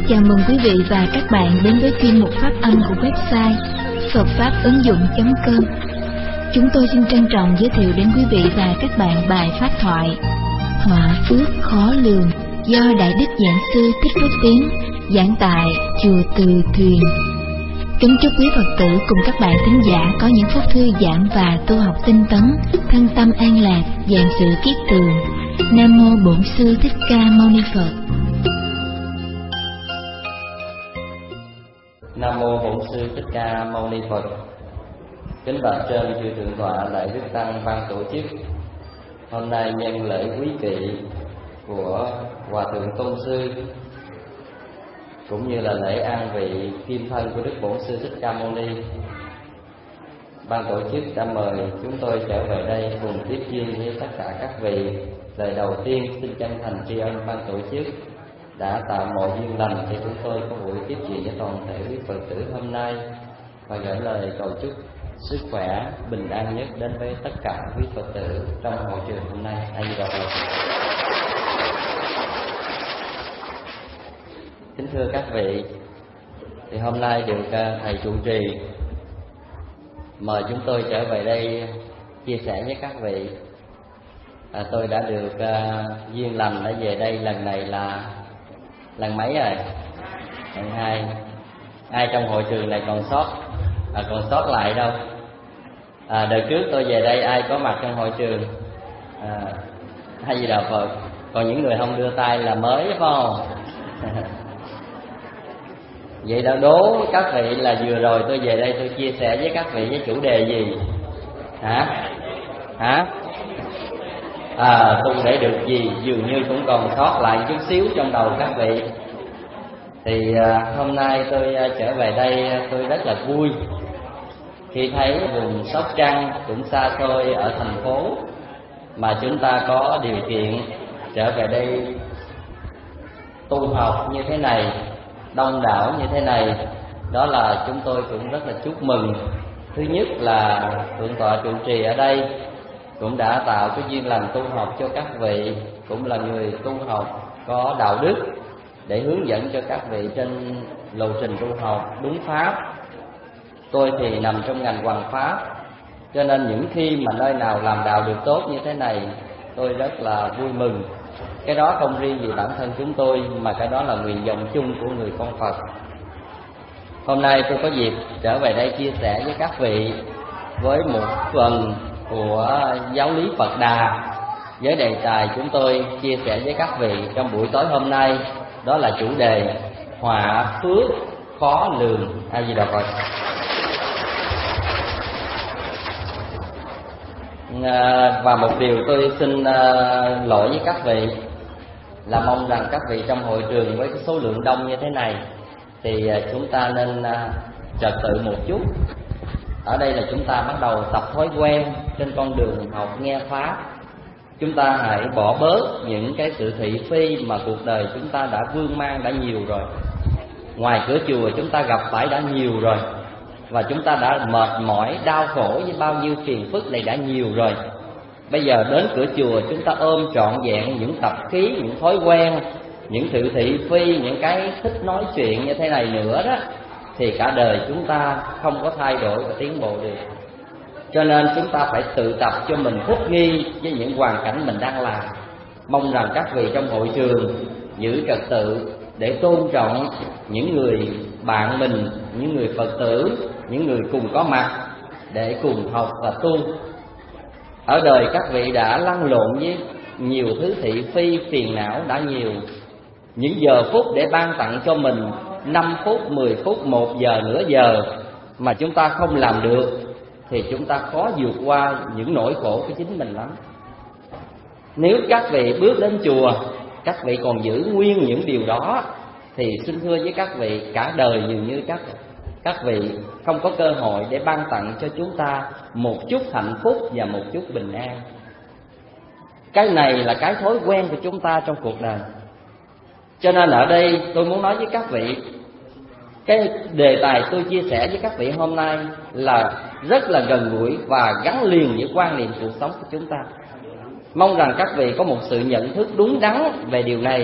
Chào mừng quý vị và các bạn đến với chuyên mục phát âm của website Phật Pháp ứng dụng.com. Chúng tôi xin trân trọng giới thiệu đến quý vị và các bạn bài pháp thoại Họa phước khó lường do Đại Đức Giảng Sư Thích Phước Tiến giảng tại Chùa Từ Thuyền. Kính chúc quý Phật tử cùng các bạn thính giả có những phút thư giãn và tu học tinh tấn, thân tâm an lạc, vạn sự kiết tường. Nam mô Bổn Sư Thích Ca Mâu Ni Phật. Nam mô Bổn Sư Thích Ca Mâu Ni Phật. Kính bạch trên chư thượng tọa Đại Đức Tăng ban tổ chức. Hôm nay nhân lễ quý kỵ của Hòa thượng Tôn sư, cũng như là lễ an vị kim thân của Đức Bổn Sư Thích Ca Mâu Ni, ban tổ chức đã mời chúng tôi trở về đây cùng tiếp duyên với tất cả các vị. Lời đầu tiên xin chân thành tri ân ban tổ chức đã tạo mọi duyên lành cho chúng tôi có buổi tiếp chuyện với toàn thể quý Phật tử hôm nay, và gửi lời cầu chúc sức khỏe bình an nhất đến với tất cả quý Phật tử trong hội trường hôm nay. A Di Đà Phật. Kính thưa các vị, thì hôm nay được thầy trụ trì mời chúng tôi trở về đây chia sẻ với các vị. Tôi đã được duyên lành đã về đây lần này là lần mấy rồi? Lần 2. Ai trong hội trường này còn sót lại đâu? Đợt trước tôi về đây ai có mặt trong hội trường? A Di Đà Phật. Còn những người không đưa tay là mới, phải không? Vậy đã đố các vị là vừa rồi tôi về đây tôi chia sẻ với các vị với chủ đề gì? Hả? Tu để được gì? Dường như cũng còn sót lại chút xíu trong đầu các vị. Thì hôm nay tôi trở về đây tôi rất là vui khi thấy vùng Sóc Trăng cũng xa xôi ở thành phố mà chúng ta có điều kiện trở về đây tu học như thế này, đông đảo như thế này. Đó là chúng tôi cũng rất là chúc mừng. Thứ nhất là thượng tọa trụ trì ở đây cũng đã tạo cái duyên lành tu học cho các vị, cũng là người tu học có đạo đức để hướng dẫn cho các vị trên lộ trình tu học đúng pháp. Tôi thì nằm trong ngành hoằng pháp, cho nên những khi mà nơi nào làm đạo được tốt như thế này, tôi rất là vui mừng. Cái đó không riêng gì bản thân chúng tôi, mà cái đó là nguyện vọng chung của người con Phật. Hôm nay tôi có dịp trở về đây chia sẻ với các vị với một phần của giáo lý Phật Đà, với đề tài chúng tôi chia sẻ với các vị trong buổi tối hôm nay, đó là chủ đề họa phước khó lường. A Di Đà Phật. Và một điều tôi xin lỗi với các vị là mong rằng các vị trong hội trường với cái số lượng đông như thế này thì chúng ta nên trật tự một chút. Ở đây là chúng ta bắt đầu tập thói quen trên con đường học nghe pháp. Chúng ta hãy bỏ bớt những cái sự thị phi mà cuộc đời chúng ta đã vương mang đã nhiều rồi. Ngoài cửa chùa chúng ta gặp phải đã nhiều rồi, và chúng ta đã mệt mỏi, đau khổ với bao nhiêu phiền phức này đã nhiều rồi. Bây giờ đến cửa chùa chúng ta ôm trọn vẹn những tập khí, những thói quen, những sự thị phi, những cái thích nói chuyện như thế này nữa đó, thì cả đời chúng ta không có thay đổi và tiến bộ được. Cho nên chúng ta phải tự tập cho mình thích nghi với những hoàn cảnh mình đang làm. Mong rằng các vị trong hội trường giữ trật tự để tôn trọng những người bạn mình, những người Phật tử, những người cùng có mặt để cùng học và tu. Ở đời các vị đã lăn lộn với nhiều thứ thị phi, phiền não đã nhiều. Những giờ phút để ban tặng cho mình 5 phút, 10 phút, 1 giờ, nửa giờ mà chúng ta không làm được thì chúng ta khó vượt qua những nỗi khổ của chính mình lắm. Nếu các vị bước đến chùa, các vị còn giữ nguyên những điều đó thì xin thưa với các vị, cả đời dường như các vị không có cơ hội để ban tặng cho chúng ta một chút hạnh phúc và một chút bình an. Cái này là cái thói quen của chúng ta trong cuộc đời. Cho nên ở đây tôi muốn nói với các vị, cái đề tài tôi chia sẻ với các vị hôm nay là rất là gần gũi và gắn liền với quan niệm cuộc sống của chúng ta. Mong rằng các vị có một sự nhận thức đúng đắn về điều này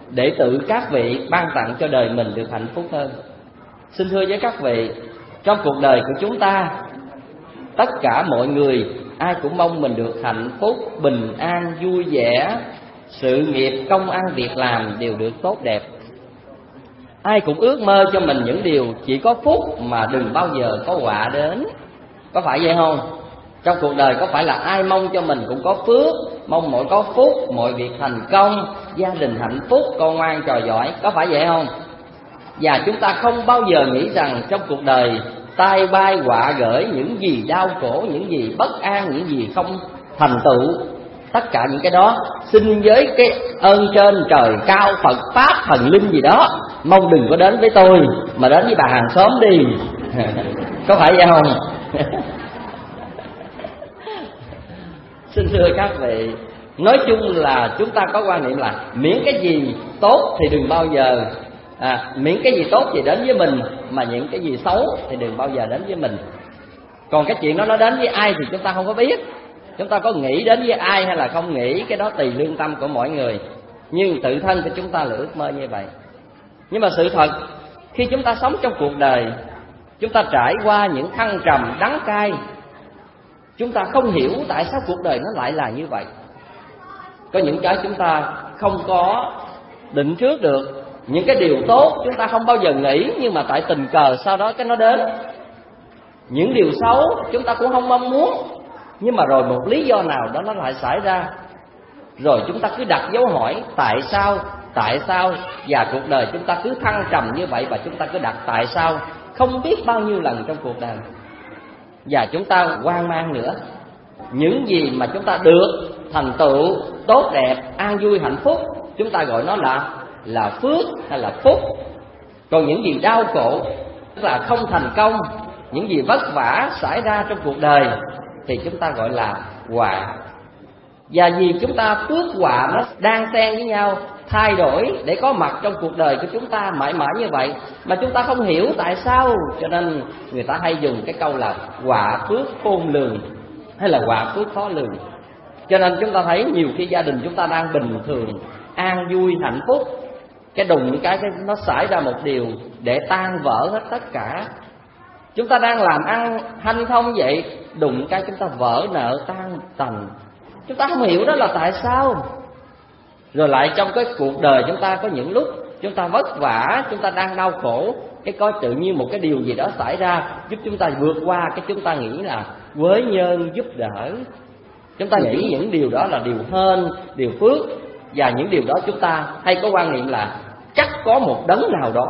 để tự các vị ban tặng cho đời mình được hạnh phúc hơn. Xin thưa với các vị, trong cuộc đời của chúng ta, tất cả mọi người ai cũng mong mình được hạnh phúc, bình an, vui vẻ, sự nghiệp, công ăn, việc làm đều được tốt đẹp. Ai cũng ước mơ cho mình những điều chỉ có phúc mà đừng bao giờ có họa đến. Có phải vậy không? Trong cuộc đời có phải là ai mong cho mình cũng có phước, mong mọi có phúc, mọi việc thành công, gia đình hạnh phúc, con ngoan trò giỏi, có phải vậy không? Và chúng ta không bao giờ nghĩ rằng trong cuộc đời tai bay họa gởi, những gì đau khổ, những gì bất an, những gì không thành tựu, tất cả những cái đó xin với cái ơn trên trời cao, Phật pháp thần linh gì đó, mong đừng có đến với tôi mà đến với bà hàng xóm đi. Có phải vậy không? Xin thưa các vị, nói chung là chúng ta có quan niệm là miễn cái gì tốt thì đừng bao giờ miễn cái gì tốt thì đến với mình, mà những cái gì xấu thì đừng bao giờ đến với mình. Còn cái chuyện đó nó đến với ai thì chúng ta không có biết. Chúng ta có nghĩ đến với ai hay là không nghĩ, cái đó tùy lương tâm của mỗi người. Nhưng tự thân của chúng ta là ước mơ như vậy. Nhưng mà sự thật, khi chúng ta sống trong cuộc đời, chúng ta trải qua những thăng trầm đắng cay, chúng ta không hiểu tại sao cuộc đời nó lại là như vậy. Có những cái chúng ta không có định trước được. Những cái điều tốt chúng ta không bao giờ nghĩ, nhưng mà tại tình cờ sau đó cái nó đến. Những điều xấu chúng ta cũng không mong muốn, nhưng mà rồi một lý do nào đó nó lại xảy ra. Rồi chúng ta cứ đặt dấu hỏi tại sao, và cuộc đời chúng ta cứ thăng trầm như vậy. Và chúng ta cứ đặt tại sao không biết bao nhiêu lần trong cuộc đời. Và chúng ta hoang mang nữa. Những gì mà chúng ta được thành tựu tốt đẹp, an vui, hạnh phúc, chúng ta gọi nó là phước hay là phúc. Còn những gì đau khổ, tức là không thành công, những gì vất vả xảy ra trong cuộc đời thì chúng ta gọi là họa. Và vì chúng ta phước họa nó đang xen với nhau, thay đổi để có mặt trong cuộc đời của chúng ta mãi mãi như vậy, mà chúng ta không hiểu tại sao. Cho nên người ta hay dùng cái câu là họa phước khôn lường hay là họa phước khó lường. Cho nên chúng ta thấy nhiều khi gia đình chúng ta đang bình thường, an vui, hạnh phúc, cái đùng cái nó xảy ra một điều để tan vỡ hết tất cả. Chúng ta đang làm ăn hanh thông vậy, đụng cái chúng ta vỡ nợ tan tành. Chúng ta không hiểu đó là tại sao. Rồi lại trong cái cuộc đời chúng ta có những lúc chúng ta vất vả, chúng ta đang đau khổ, cái có tự nhiên một cái điều gì đó xảy ra giúp chúng ta vượt qua, cái chúng ta nghĩ là với nhân giúp đỡ. Chúng ta nghĩ những điều đó là điều hên, điều phước. Và những điều đó chúng ta hay có quan niệm là chắc có một đấng nào đó,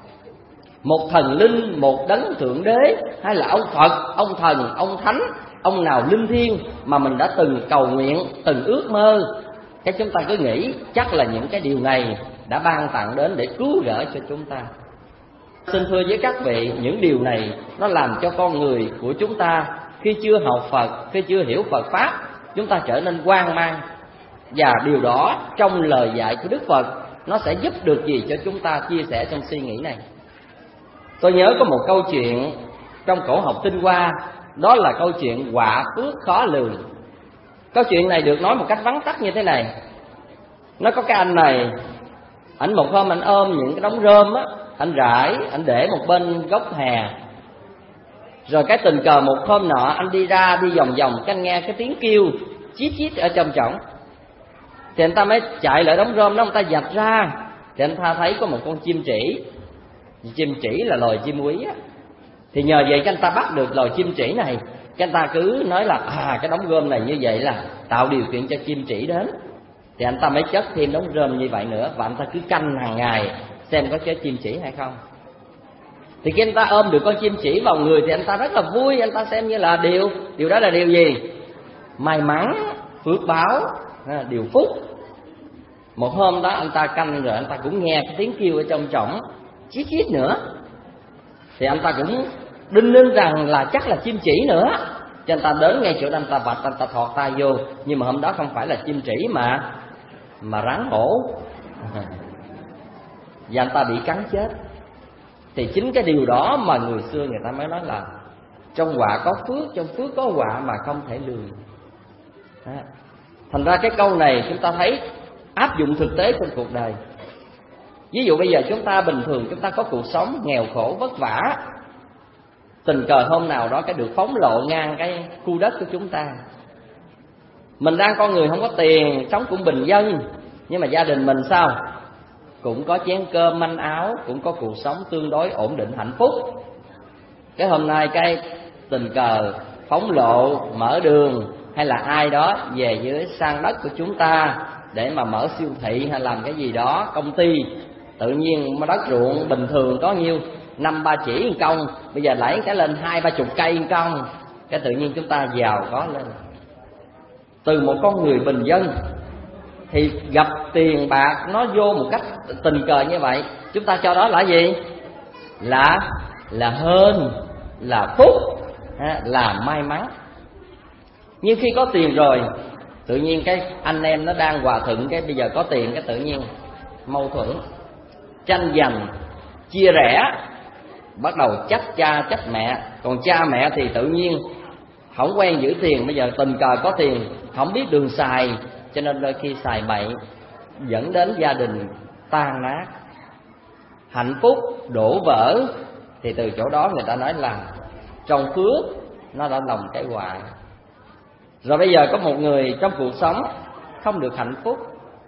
một thần linh, một đấng thượng đế, hay là ông Phật, ông thần, ông thánh, ông nào linh thiêng mà mình đã từng cầu nguyện, từng ước mơ. Cái chúng ta cứ nghĩ chắc là những cái điều này đã ban tặng đến để cứu rỗi cho chúng ta. Xin thưa với các vị, những điều này nó làm cho con người của chúng ta khi chưa học Phật, khi chưa hiểu Phật Pháp, chúng ta trở nên hoang mang. Và điều đó trong lời dạy của Đức Phật nó sẽ giúp được gì cho chúng ta chia sẻ trong suy nghĩ này. Tôi nhớ có một câu chuyện trong cổ học Tinh Hoa, đó là câu chuyện họa phước khó lường. Câu chuyện này được nói một cách vắn tắt như thế này. Nó có cái anh này, ảnh một hôm ảnh ôm những cái đống rơm á, anh rải, anh để một bên gốc hè. Rồi cái tình cờ một hôm nọ anh đi ra đi vòng vòng, cái anh nghe cái tiếng kêu chít chít ở trong trỏng. Thì anh ta mới chạy lại đống rơm đó, anh ta vạch ra thì anh ta thấy có một con chim trĩ. Chim trĩ là loài chim quý á. Thì nhờ vậy cái anh ta bắt được loài chim trĩ này. Cái anh ta cứ nói là cái đống rơm này như vậy là tạo điều kiện cho chim trĩ đến. Thì anh ta mới chất thêm đống rơm như vậy nữa. Và anh ta cứ canh hàng ngày xem có chết chim trĩ hay không. Thì khi anh ta ôm được con chim trĩ vào người thì anh ta rất là vui. Anh ta xem như là điều đó là điều gì? May mắn, phước báo, điều phúc. Một hôm đó anh ta canh rồi anh ta cũng nghe cái tiếng kêu ở trong trỏng chít chít nữa. Thì anh ta cũng đinh ninh rằng là chắc là chim trĩ nữa. Cho anh ta đến ngay chỗ đó, anh ta vạch, anh ta thọt tay vô. Nhưng mà hôm đó không phải là chim trĩ mà rắn hổ. Và anh ta bị cắn chết. Thì chính cái điều đó mà người xưa người ta mới nói là trong họa có phước, trong phước có họa mà không thể lường. Thành ra cái câu này chúng ta thấy áp dụng thực tế trong cuộc đời. Ví dụ bây giờ chúng ta bình thường, chúng ta có cuộc sống nghèo khổ vất vả, tình cờ hôm nào đó cái được phóng lộ ngang cái khu đất của chúng ta. Mình đang con người không có tiền, sống cũng bình dân, nhưng mà gia đình mình sao? Cũng có chén cơm manh áo, cũng có cuộc sống tương đối ổn định hạnh phúc. Cái hôm nay cái tình cờ phóng lộ mở đường, hay là ai đó về dưới sang đất của chúng ta để mà mở siêu thị hay làm cái gì đó, công ty. Tự nhiên đất ruộng bình thường có nhiêu 5-3 chỉ công, bây giờ lấy cái lên 20-30 cây công, cái tự nhiên chúng ta giàu có lên. Từ một con người bình dân thì gặp tiền bạc nó vô một cách tình cờ như vậy, chúng ta cho đó là gì? Là hên, là phúc, là may mắn. Nhưng khi có tiền rồi, tự nhiên cái anh em nó đang hòa thuận, cái bây giờ có tiền cái tự nhiên mâu thuẫn, tranh giành, chia rẽ, bắt đầu trách cha trách mẹ. Còn cha mẹ thì tự nhiên không quen giữ tiền, bây giờ tình cờ có tiền không biết đường xài, cho nên đôi khi xài bậy dẫn đến gia đình tan nát, hạnh phúc đổ vỡ. Thì từ chỗ đó người ta nói là trong phước nó đã lòng cái họa. Rồi bây giờ có một người trong cuộc sống không được hạnh phúc,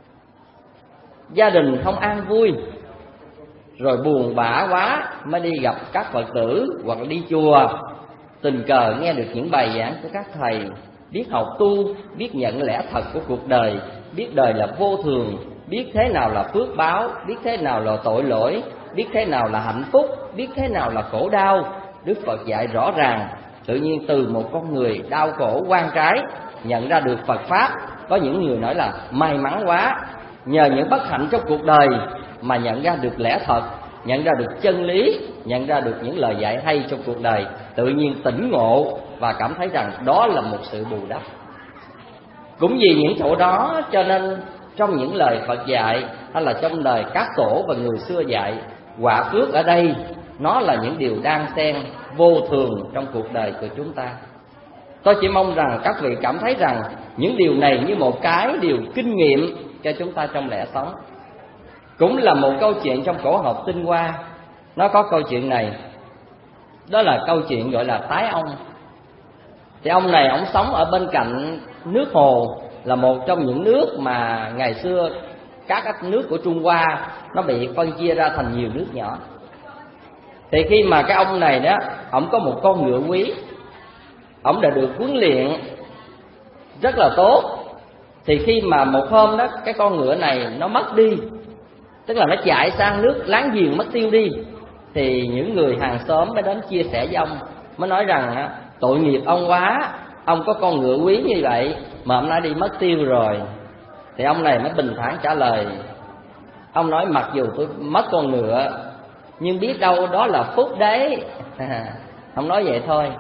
gia đình không an vui, rồi buồn bã quá mới đi gặp các Phật tử hoặc là đi chùa, tình cờ nghe được những bài giảng của các thầy, biết học tu, biết nhận lẽ thật của cuộc đời, biết đời là vô thường, biết thế nào là phước báo, biết thế nào là tội lỗi, biết thế nào là hạnh phúc, biết thế nào là khổ đau. Đức Phật dạy rõ ràng. Tự nhiên từ một con người đau khổ oan trái nhận ra được Phật Pháp. Có những người nói là may mắn quá, nhờ những bất hạnh trong cuộc đời mà nhận ra được lẽ thật, nhận ra được chân lý, nhận ra được những lời dạy hay trong cuộc đời, tự nhiên tỉnh ngộ và cảm thấy rằng đó là một sự bù đắp. Cũng vì những chỗ đó cho nên trong những lời Phật dạy, hay là trong lời các tổ và người xưa dạy, quả phước ở đây nó là những điều đang xen vô thường trong cuộc đời của chúng ta. Tôi chỉ mong rằng các vị cảm thấy rằng những điều này như một cái điều kinh nghiệm cho chúng ta trong lẽ sống. Cũng là một câu chuyện trong cổ học Tinh Hoa, nó có câu chuyện này. Đó là câu chuyện gọi là Tái Ông. Thì ông này ông sống ở bên cạnh nước hồ, là một trong những nước mà ngày xưa các nước của Trung Hoa nó bị phân chia ra thành nhiều nước nhỏ. Thì khi mà cái ông này đó, ông có một con ngựa quý, ông đã được huấn luyện rất là tốt. Thì khi mà một hôm đó cái con ngựa này nó mất đi, tức là nó chạy sang nước láng giềng mất tiêu đi, thì những người hàng xóm mới đến chia sẻ với ông, mới nói rằng tội nghiệp ông quá, ông có con ngựa quý như vậy mà ông đã đi mất tiêu rồi. Thì ông này mới bình thản trả lời, ông nói mặc dù tôi mất con ngựa nhưng biết đâu đó là phúc đấy. Ông nói vậy thôi.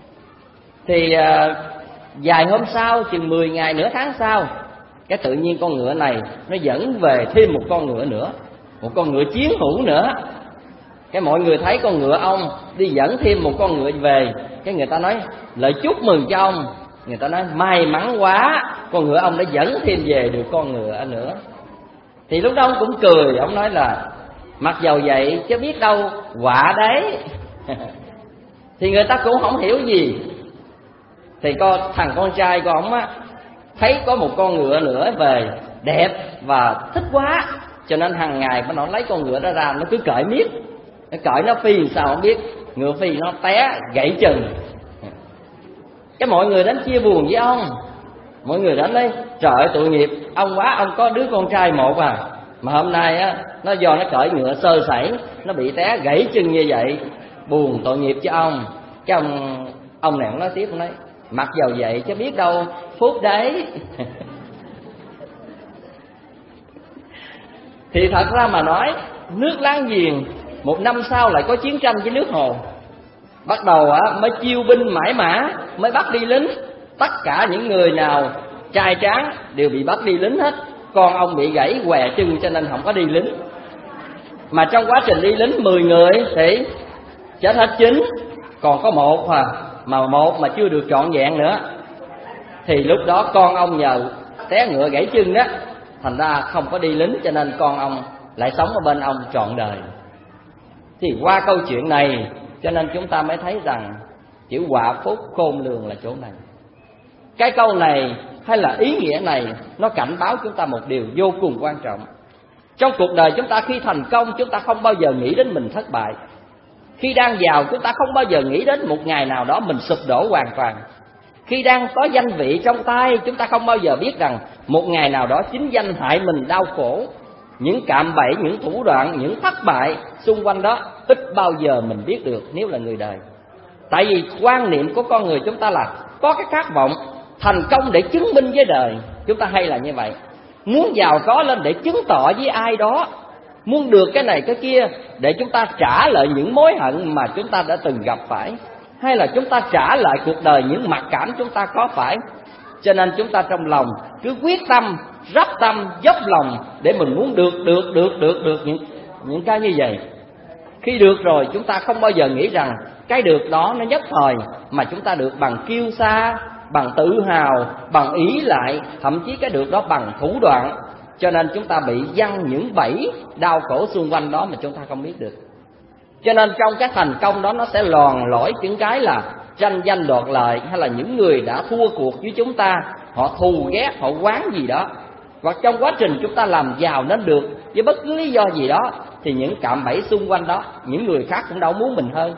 Thì vài hôm sau, chừng 10 ngày nửa tháng sau, cái tự nhiên con ngựa này nó dẫn về thêm một con ngựa nữa, một con ngựa chiến hữu nữa. Cái mọi người thấy con ngựa ông đi dẫn thêm một con ngựa về, cái người ta nói lời chúc mừng cho ông. Người ta nói may mắn quá, con ngựa ông đã dẫn thêm về được con ngựa nữa. Thì lúc đó ông cũng cười, ông nói là mặc dầu vậy chứ biết đâu quả đấy. Thì người ta cũng không hiểu gì. Thì thằng con trai của ông á, thấy có một con ngựa nữa về đẹp và thích quá, cho nên hàng ngày nó lấy con ngựa đó ra, nó cứ cởi miết. Nó cởi nó phi sao không biết, ngựa phi nó té gãy chân. Cái mọi người đến chia buồn với ông, mọi người đến đây trời ơi tội nghiệp ông quá, ông có đứa con trai một à, mà hôm nay á nó do nó cởi ngựa sơ sẩy, nó bị té gãy chân như vậy, buồn tội nghiệp cho ông. Cái ông này nói tiếp, nói mặc dầu vậy chứ biết đâu phúc đấy. Thì thật ra mà nói, nước láng giềng một năm sau lại có chiến tranh với nước Hồ. Bắt đầu mới chiêu binh mãi mã, mới bắt đi lính. Tất cả những người nào trai tráng đều bị bắt đi lính hết. Con ông bị gãy què chân cho nên không có đi lính. Mà trong quá trình đi lính 10 người thì chết hết 9, còn có một mà một mà chưa được trọn vẹn nữa. Thì lúc đó con ông nhờ té ngựa gãy chân đó, thành ra không có đi lính, cho nên con ông lại sống ở bên ông trọn đời. Thì qua câu chuyện này cho nên chúng ta mới thấy rằng chữ họa phúc khôn lường là chỗ này. Cái câu này hay là ý nghĩa này nó cảnh báo chúng ta một điều vô cùng quan trọng. Trong cuộc đời chúng ta khi thành công, chúng ta không bao giờ nghĩ đến mình thất bại. Khi đang giàu, chúng ta không bao giờ nghĩ đến một ngày nào đó mình sụp đổ hoàn toàn. Khi đang có danh vị trong tay, chúng ta không bao giờ biết rằng một ngày nào đó chính danh hại mình đau khổ. Những cạm bẫy, những thủ đoạn, những thất bại xung quanh đó ít bao giờ mình biết được nếu là người đời. Tại vì quan niệm của con người chúng ta là có cái khát vọng thành công để chứng minh với đời. Chúng ta hay là như vậy, muốn giàu có lên để chứng tỏ với ai đó, muốn được cái này cái kia để chúng ta trả lại những mối hận mà chúng ta đã từng gặp phải, hay là chúng ta trả lại cuộc đời những mặc cảm chúng ta có phải. Cho nên chúng ta trong lòng cứ quyết tâm, rắp tâm, dốc lòng để mình muốn được những cái như vậy. Khi được rồi chúng ta không bao giờ nghĩ rằng cái được đó nó nhất thời, mà chúng ta được bằng kiêu sa, bằng tự hào, bằng ý lại, thậm chí cái được đó bằng thủ đoạn. Cho nên chúng ta bị giăng những bẫy đau khổ xung quanh đó mà chúng ta không biết được. Cho nên trong cái thành công đó nó sẽ lòn lỏi những cái là tranh danh đoạt lợi, hay là những người đã thua cuộc với chúng ta, họ thù ghét, họ oán gì đó. Hoặc trong quá trình chúng ta làm giàu nên được với bất cứ lý do gì đó, thì những cạm bẫy xung quanh đó, những người khác cũng đâu muốn mình hơn.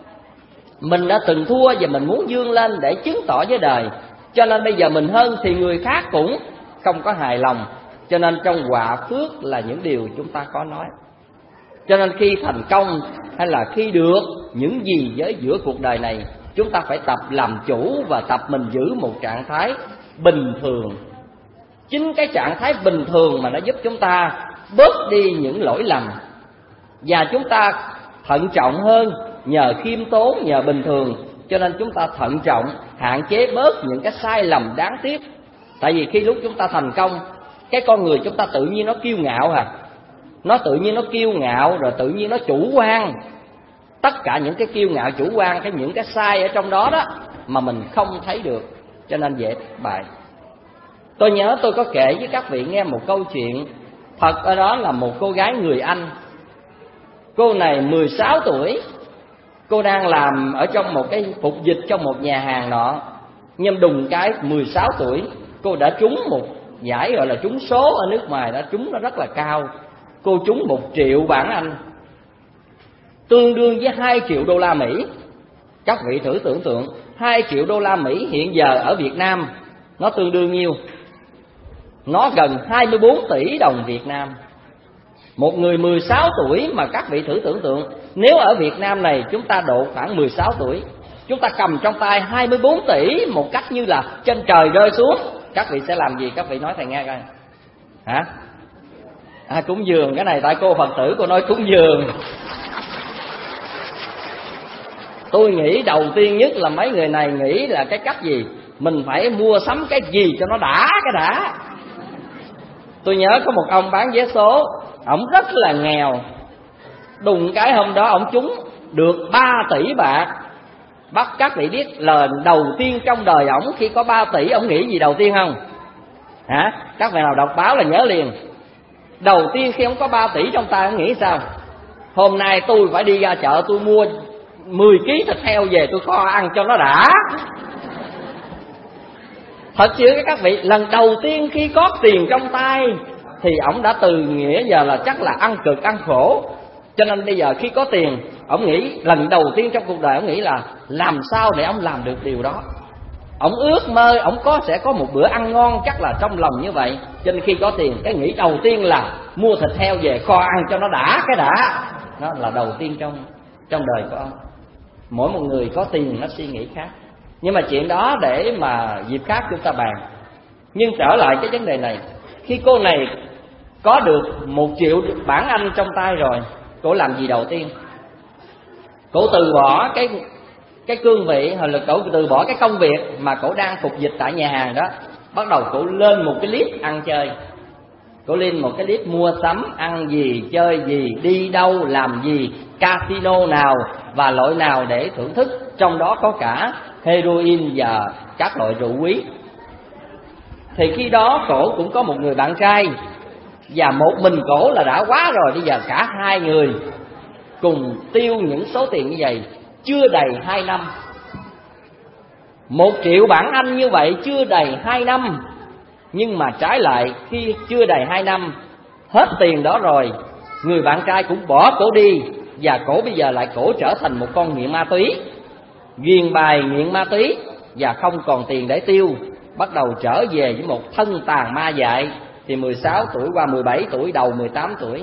Mình đã từng thua và mình muốn vươn lên để chứng tỏ với đời, cho nên bây giờ mình hơn thì người khác cũng không có hài lòng. Cho nên trong họa phước là những điều chúng ta có nói. Cho nên khi thành công hay là khi được những gì với giữa cuộc đời này, chúng ta phải tập làm chủ và tập mình giữ một trạng thái bình thường. Chính cái trạng thái bình thường mà nó giúp chúng ta bớt đi những lỗi lầm, và chúng ta thận trọng hơn. Nhờ khiêm tốn, nhờ bình thường, cho nên chúng ta thận trọng, hạn chế bớt những cái sai lầm đáng tiếc. Tại vì khi lúc chúng ta thành công, cái con người chúng ta tự nhiên nó kiêu ngạo nó tự nhiên nó kiêu ngạo, rồi tự nhiên nó chủ quan. Tất cả những cái kiêu ngạo, chủ quan, những cái sai ở trong đó đó mà mình không thấy được, cho nên dễ thất bại. Tôi nhớ tôi có kể với các vị nghe một câu chuyện thật ở đó, là một cô gái người Anh. Cô này 16 tuổi, cô đang làm ở trong một cái phục dịch trong một nhà hàng nọ. Nhưng đùng cái 16 tuổi cô đã trúng một giải gọi là trúng số ở nước ngoài, đã trúng nó rất là cao. Cô trúng 1 triệu bảng Anh, tương đương với 2 triệu đô la Mỹ. Các vị thử tưởng tượng 2 triệu đô la Mỹ hiện giờ ở Việt Nam nó tương đương nhiêu? Nó gần 24 tỷ đồng Việt Nam. Một người 16 tuổi mà các vị thử tưởng tượng, nếu ở Việt Nam này chúng ta độ khoảng 16 tuổi, chúng ta cầm trong tay 24 tỷ một cách như là trên trời rơi xuống, các vị sẽ làm gì? Các vị nói thầy nghe coi. Hả? Cúng dường. Cái này tại cô Phật tử cô nói cúng dường. Tôi nghĩ đầu tiên nhất là mấy người này nghĩ là cái cách gì? Mình phải mua sắm cái gì cho nó đã cái đã. Tôi nhớ có một ông bán vé số, ổng rất là nghèo. Đùng cái hôm đó ổng trúng được 3 tỷ bạc. Bắt các vị biết lần đầu tiên trong đời ổng khi có 3 tỷ, ổng nghĩ gì đầu tiên không? Hả? Các vị nào đọc báo là nhớ liền. Đầu tiên khi ổng có 3 tỷ trong tay, ổng nghĩ sao? Hôm nay tôi phải đi ra chợ, tôi mua 10 kg thịt heo về tôi kho ăn cho nó đã. Thật chứ các vị, lần đầu tiên khi có tiền trong tay thì ổng đã từ nghĩa giờ là chắc là ăn cực ăn khổ. Cho nên bây giờ khi có tiền, ổng nghĩ lần đầu tiên trong cuộc đời, ổng nghĩ là làm sao để ổng làm được điều đó. Ổng ước mơ ổng sẽ có một bữa ăn ngon, chắc là trong lòng như vậy. Cho nên khi có tiền, cái nghĩ đầu tiên là mua thịt heo về kho ăn cho nó đã cái đã. Đó là đầu tiên trong đời của ông. Mỗi một người có tiền nó suy nghĩ khác, nhưng mà chuyện đó để mà dịp khác chúng ta bàn. Nhưng trở lại cái vấn đề này, khi cô này có được 1 triệu bảng Anh trong tay rồi, cô làm gì đầu tiên? Cô từ bỏ cái cương vị, hoặc là cô từ bỏ cái công việc mà cô đang phục dịch tại nhà hàng đó. Bắt đầu cô lên một cái list ăn chơi. Cô lên một cái list mua sắm, ăn gì, chơi gì, đi đâu, làm gì, casino nào và loại nào để thưởng thức. Trong đó có cả heroin và các loại rượu quý. Thì khi đó cổ cũng có một người bạn trai. và một mình cổ là đã quá rồi. Bây giờ cả hai người cùng tiêu những số tiền như vậy chưa đầy 2 năm. 1 triệu bảng Anh như vậy chưa đầy 2 năm. Nhưng mà trái lại khi chưa đầy 2 năm hết tiền đó rồi, người bạn trai cũng bỏ cổ đi, và cổ bây giờ lại cổ trở thành một con nghiện ma túy, ghiền bài nghiện ma túy và không còn tiền để tiêu, bắt đầu trở về với một thân tàn ma dại. Thì 16 tuổi qua 17 tuổi, đầu 18 tuổi,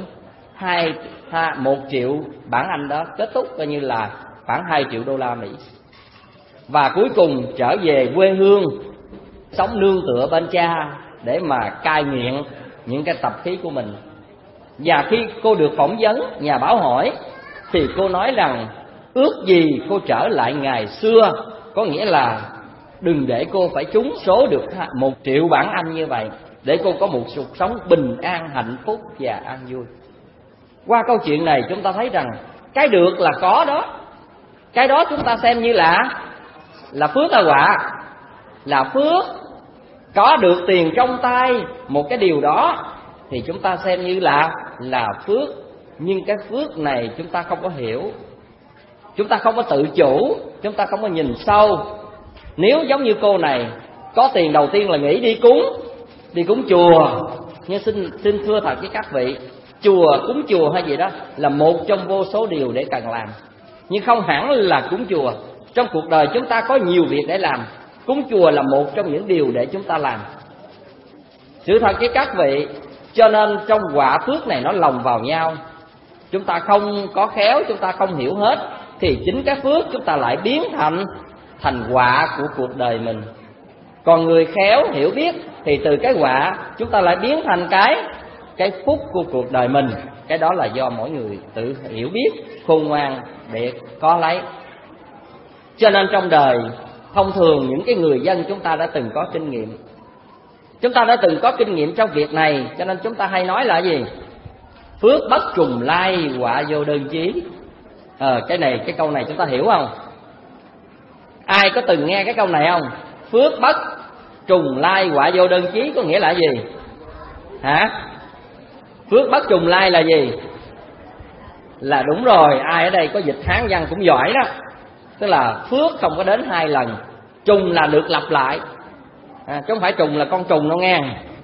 1 triệu bảng Anh đó kết thúc coi như là khoảng 2 triệu đô la Mỹ. Và cuối cùng trở về quê hương, sống nương tựa bên cha để mà cai nghiện những cái tập khí của mình. Và khi cô được phỏng vấn, nhà báo hỏi, thì cô nói rằng ước gì cô trở lại ngày xưa. Có nghĩa là đừng để cô phải trúng số được 1 triệu bảng Anh như vậy, để cô có một cuộc sống bình an, hạnh phúc và an vui. Qua câu chuyện này chúng ta thấy rằng cái được là có đó, cái đó chúng ta xem như là phước là quả. Là phước. Có được tiền trong tay, một cái điều đó thì chúng ta xem như là phước. Nhưng cái phước này chúng ta không có hiểu, chúng ta không có tự chủ, chúng ta không có nhìn sâu. Nếu giống như cô này, có tiền đầu tiên là nghĩ đi cúng chùa. Nhưng xin thưa thật với các vị, cúng chùa hay gì đó là một trong vô số điều để cần làm, nhưng không hẳn là cúng chùa. Trong cuộc đời chúng ta có nhiều việc để làm, cúng chùa là một trong những điều để chúng ta làm. Sự thật với các vị, cho nên trong quả phước này nó lồng vào nhau. Chúng ta không có khéo, chúng ta không hiểu hết, thì chính cái phước chúng ta lại biến thành quả của cuộc đời mình. Còn người khéo hiểu biết thì từ cái quả chúng ta lại biến thành cái phúc của cuộc đời mình. Cái đó là do mỗi người tự hiểu biết, khôn ngoan để có lấy. Cho nên trong đời thông thường những cái người dân chúng ta đã từng có kinh nghiệm, chúng ta đã từng có kinh nghiệm trong việc này, cho nên chúng ta hay nói là gì? Phước bất trùng lai, quả vô đơn chí. Cái câu này chúng ta hiểu không? Ai có từng nghe cái câu này không? Phước bất trùng lai, quả vô đơn chí có nghĩa là gì? Hả? Phước bất trùng lai là gì? Là đúng rồi, ai ở đây có dịch Hán văn cũng giỏi đó. Tức là phước không có đến 2 lần. Trùng là được lặp lại, chứ không phải trùng là con trùng đâu nghe.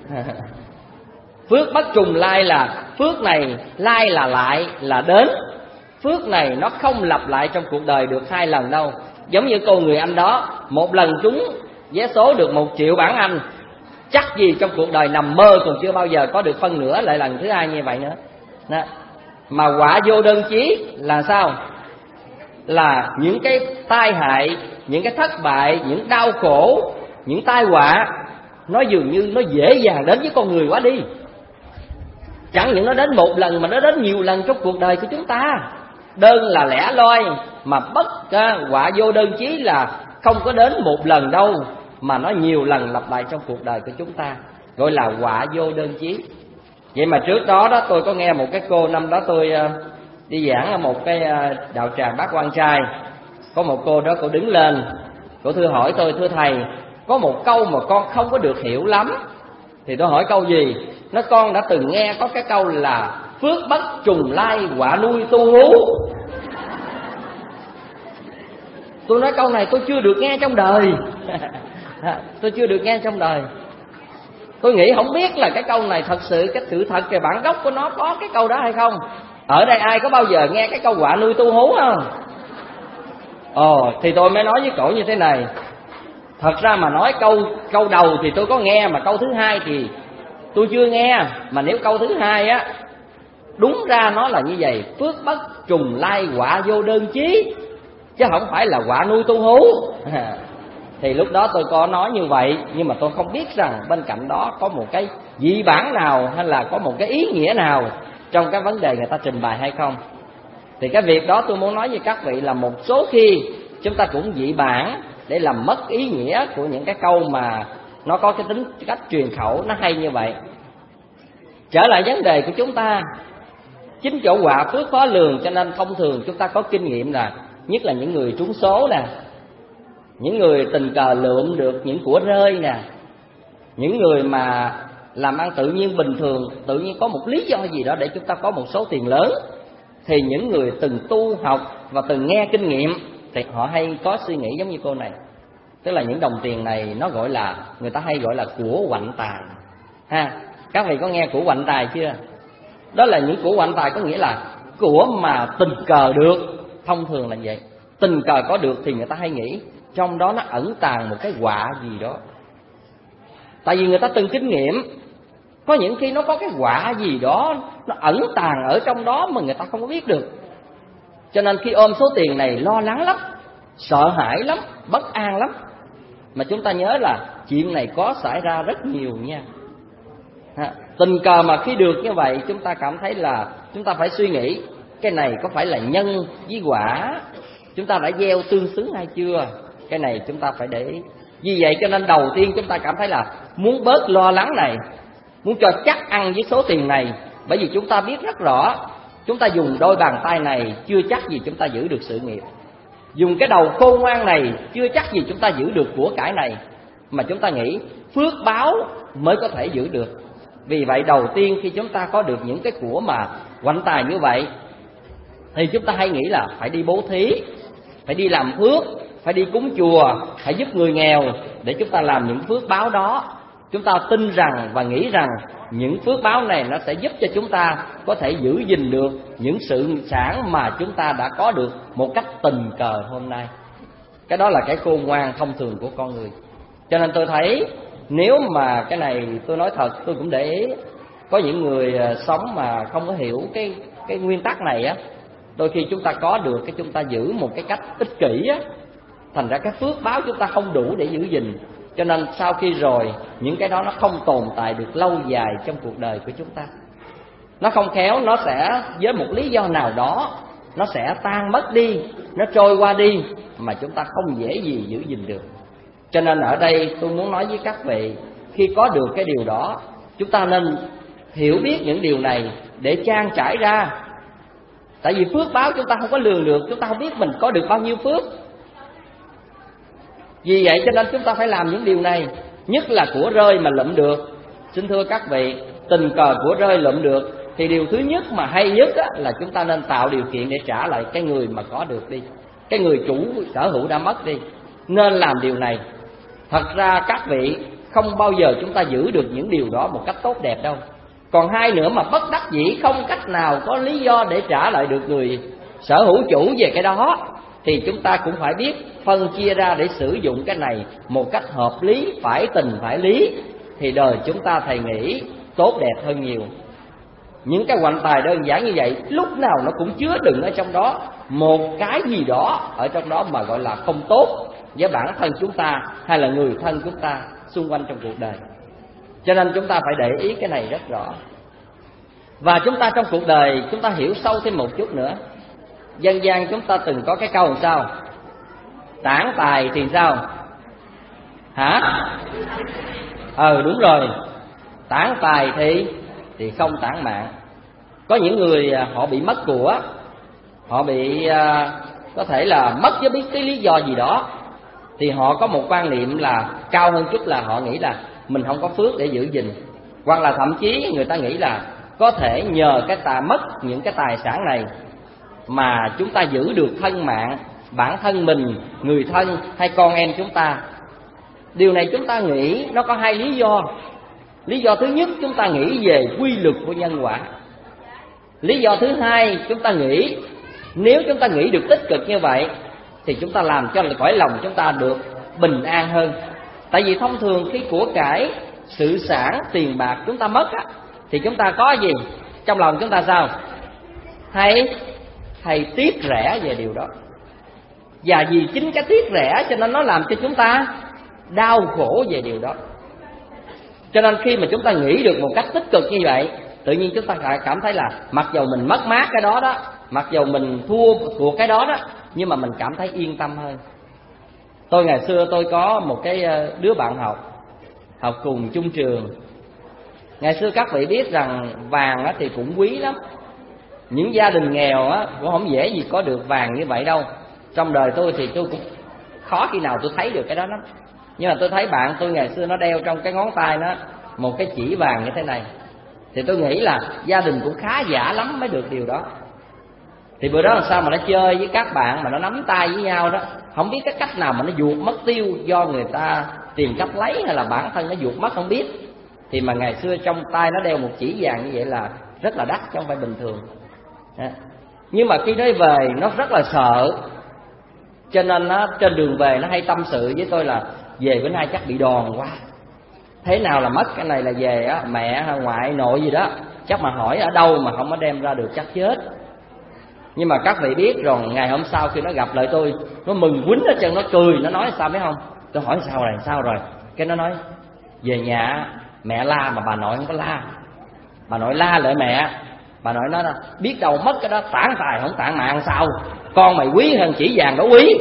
Phước bất trùng lai là phước này, lai là lại, là đến. Phước này nó không lặp lại trong cuộc đời được 2 lần đâu. Giống như cô người Anh đó, một lần trúng vé số được 1 triệu bảng Anh, chắc gì trong cuộc đời nằm mơ còn chưa bao giờ có được phân nửa lại lần thứ 2 như vậy nữa đó. Mà quả vô đơn chí là sao? Là những cái tai hại, những cái thất bại, những đau khổ, những tai họa, nó dường như nó dễ dàng đến với con người quá đi. Chẳng những nó đến một lần mà nó đến nhiều lần trong cuộc đời của chúng ta. Đơn là lẻ loi, mà quả vô đơn chí là không có đến một lần đâu, mà nó nhiều lần lặp lại trong cuộc đời của chúng ta, gọi là quả vô đơn chí. Vậy mà trước đó tôi có nghe một cái cô, năm đó tôi đi giảng ở một cái đạo tràng Bác Quan Trai. Có một cô đó, cô đứng lên, cô thưa hỏi tôi: thưa thầy, có một câu mà con không có được hiểu lắm. Thì tôi hỏi câu gì? Nó: con đã từng nghe có cái câu là phước bất trùng lai, quả nuôi tu hú. Tôi nói câu này tôi chưa được nghe trong đời. Tôi chưa được nghe trong đời. Tôi nghĩ không biết là cái câu này thật sự, cái sự thật, cái bản gốc của nó có cái câu đó hay không. Ở đây ai có bao giờ nghe cái câu quả nuôi tu hú không? Thì tôi mới nói với cổ như thế này. Thật ra mà nói câu đầu thì tôi có nghe, mà câu thứ 2 thì tôi chưa nghe. Mà nếu câu thứ 2 á, đúng ra nó là như vậy: phước bất trùng lai, quả vô đơn chí, chứ không phải là quả nuôi tu hú. Thì lúc đó tôi có nói như vậy, nhưng mà tôi không biết rằng bên cạnh đó có một cái dị bản nào, hay là có một cái ý nghĩa nào trong cái vấn đề người ta trình bày hay không. Thì cái việc đó tôi muốn nói với các vị là một số khi chúng ta cũng dị bản để làm mất ý nghĩa của những cái câu mà nó có cái tính cách truyền khẩu, nó hay như vậy. Trở lại vấn đề của chúng ta, chính chỗ quả phước khó lường, cho nên thông thường chúng ta có kinh nghiệm là, nhất là những người trúng số nè, những người tình cờ lượm được những của rơi nè, những người mà làm ăn tự nhiên bình thường, tự nhiên có một lý do gì đó để chúng ta có một số tiền lớn, thì những người từng tu học và từng nghe kinh nghiệm thì họ hay có suy nghĩ giống như cô này. Tức là những đồng tiền này nó gọi là, người ta hay gọi là của quạnh tài ha. Các vị có nghe của quạnh tài chưa? Đó là những của quạnh tài, có nghĩa là của mà tình cờ được. Thông thường là vậy, tình cờ có được thì người ta hay nghĩ trong đó nó ẩn tàng một cái họa gì đó. Tại vì người ta từng kinh nghiệm, có những khi nó có cái họa gì đó nó ẩn tàng ở trong đó mà người ta không có biết được. Cho nên khi ôm số tiền này lo lắng lắm, sợ hãi lắm, bất an lắm. Mà chúng ta nhớ là chuyện này có xảy ra rất nhiều nha. Tình cờ mà khi được như vậy, chúng ta cảm thấy là chúng ta phải suy nghĩ cái này có phải là nhân với quả, chúng ta đã gieo tương xứng hay chưa. Cái này chúng ta phải để ý. Vì vậy cho nên đầu tiên chúng ta cảm thấy là muốn bớt lo lắng này, muốn cho chắc ăn với số tiền này. Bởi vì chúng ta biết rất rõ, chúng ta dùng đôi bàn tay này chưa chắc gì chúng ta giữ được sự nghiệp, dùng cái đầu khôn ngoan này chưa chắc gì chúng ta giữ được của cải này. Mà chúng ta nghĩ phước báo mới có thể giữ được. Vì vậy đầu tiên khi chúng ta có được những cái của mà quạnh tài như vậy, thì chúng ta hay nghĩ là phải đi bố thí, phải đi làm phước, phải đi cúng chùa, phải giúp người nghèo để chúng ta làm những phước báo đó. Chúng ta tin rằng và nghĩ rằng những phước báo này nó sẽ giúp cho chúng ta có thể giữ gìn được những sự sản mà chúng ta đã có được một cách tình cờ hôm nay. Cái đó là cái khôn ngoan thông thường của con người. Cho nên tôi thấy nếu mà cái này tôi nói thật, tôi cũng để ý có những người sống mà không có hiểu cái nguyên tắc này á. Đôi khi chúng ta có được cái chúng ta giữ một cái cách ích kỷ á, thành ra cái phước báo chúng ta không đủ để giữ gìn. Cho nên sau khi rồi những cái đó nó không tồn tại được lâu dài trong cuộc đời của chúng ta. Nó không khéo nó sẽ với một lý do nào đó nó sẽ tan mất đi, nó trôi qua đi mà chúng ta không dễ gì giữ gìn được. Cho nên ở đây tôi muốn nói với các vị, khi có được cái điều đó, chúng ta nên hiểu biết những điều này để trang trải ra. Tại vì phước báo chúng ta không có lường được, chúng ta không biết mình có được bao nhiêu phước. Vì vậy cho nên chúng ta phải làm những điều này. Nhất là của rơi mà lụm được. Xin thưa các vị, tình cờ của rơi lụm được thì điều thứ nhất mà hay nhất á, là chúng ta nên tạo điều kiện để trả lại cái người mà có được đi, cái người chủ sở hữu đã mất đi. Nên làm điều này. Thật ra các vị không bao giờ chúng ta giữ được những điều đó một cách tốt đẹp đâu. Còn hai nữa mà bất đắc dĩ không cách nào có lý do để trả lại được người sở hữu chủ về cái đó, thì chúng ta cũng phải biết phân chia ra để sử dụng cái này một cách hợp lý, phải tình phải lý, thì đời chúng ta thầy nghĩ tốt đẹp hơn nhiều. Những cái quạnh tài đơn giản như vậy lúc nào nó cũng chứa đựng ở trong đó một cái gì đó ở trong đó mà gọi là không tốt với bản thân chúng ta hay là người thân chúng ta xung quanh trong cuộc đời. Cho nên chúng ta phải để ý cái này rất rõ. Và chúng ta trong cuộc đời chúng ta hiểu sâu thêm một chút nữa. Dân gian chúng ta từng có cái câu làm sao? Tản tài thì sao? Hả? Đúng rồi. Tản tài thì không tản mạng. Có những người họ bị mất của, họ bị có thể là mất với biết cái lý do gì đó, thì họ có một quan niệm là cao hơn chút, là họ nghĩ là mình không có phước để giữ gìn. Hoặc là thậm chí người ta nghĩ là có thể nhờ cái mất những cái tài sản này mà chúng ta giữ được thân mạng, bản thân mình, người thân hay con em chúng ta. Điều này chúng ta nghĩ nó có hai lý do. Lý do thứ nhất, chúng ta nghĩ về quy luật của nhân quả. Lý do thứ hai, chúng ta nghĩ nếu chúng ta nghĩ được tích cực như vậy thì chúng ta làm cho cõi lòng chúng ta được bình an hơn. Tại vì thông thường khi của cải, sự sản, tiền bạc chúng ta mất á, thì chúng ta có gì? Trong lòng chúng ta sao? Hay tiếc rẻ về điều đó. Và vì chính cái tiếc rẻ cho nên nó làm cho chúng ta đau khổ về điều đó. Cho nên khi mà chúng ta nghĩ được một cách tích cực như vậy, tự nhiên chúng ta cảm thấy là mặc dầu mình mất mát cái đó đó, mặc dầu mình thua cuộc cái đó đó, nhưng mà mình cảm thấy yên tâm hơn. Tôi ngày xưa tôi có một cái đứa bạn học cùng chung trường. Ngày xưa các vị biết rằng vàng thì cũng quý lắm. Những gia đình nghèo cũng không dễ gì có được vàng như vậy đâu. Trong đời tôi thì tôi cũng khó khi nào tôi thấy được cái đó lắm. Nhưng mà tôi thấy bạn tôi ngày xưa nó đeo trong cái ngón tay nó một cái chỉ vàng như thế này. Thì tôi nghĩ là gia đình cũng khá giả lắm mới được điều đó. Thì bữa đó làm sao mà nó chơi với các bạn mà nó nắm tay với nhau đó, không biết cái cách nào mà nó vuột mất tiêu, do người ta tìm cách lấy hay là bản thân nó vuột mất không biết. Thì mà ngày xưa trong tay nó đeo một chỉ vàng như vậy là rất là đắt chứ không phải bình thường. Nhưng mà khi nó về nó rất là sợ, cho nên nó trên đường về nó hay tâm sự với tôi là về bữa nay chắc bị đòn quá, thế nào là mất cái này là về á, mẹ hay ngoại nội gì đó chắc mà hỏi ở đâu mà không có đem ra được chắc chết. Nhưng mà các vị biết rồi, ngày hôm sau khi nó gặp lại tôi, nó mừng quýnh hết trơn, nó cười, nó nói sao biết không? Tôi hỏi sao rồi? Cái nó nói về nhà mẹ la mà bà nội không có la. Bà nội la lại mẹ, bà nội nói là biết đâu mất cái đó tản tài không tản mạng sao, con mày quý hơn chỉ vàng đó quý.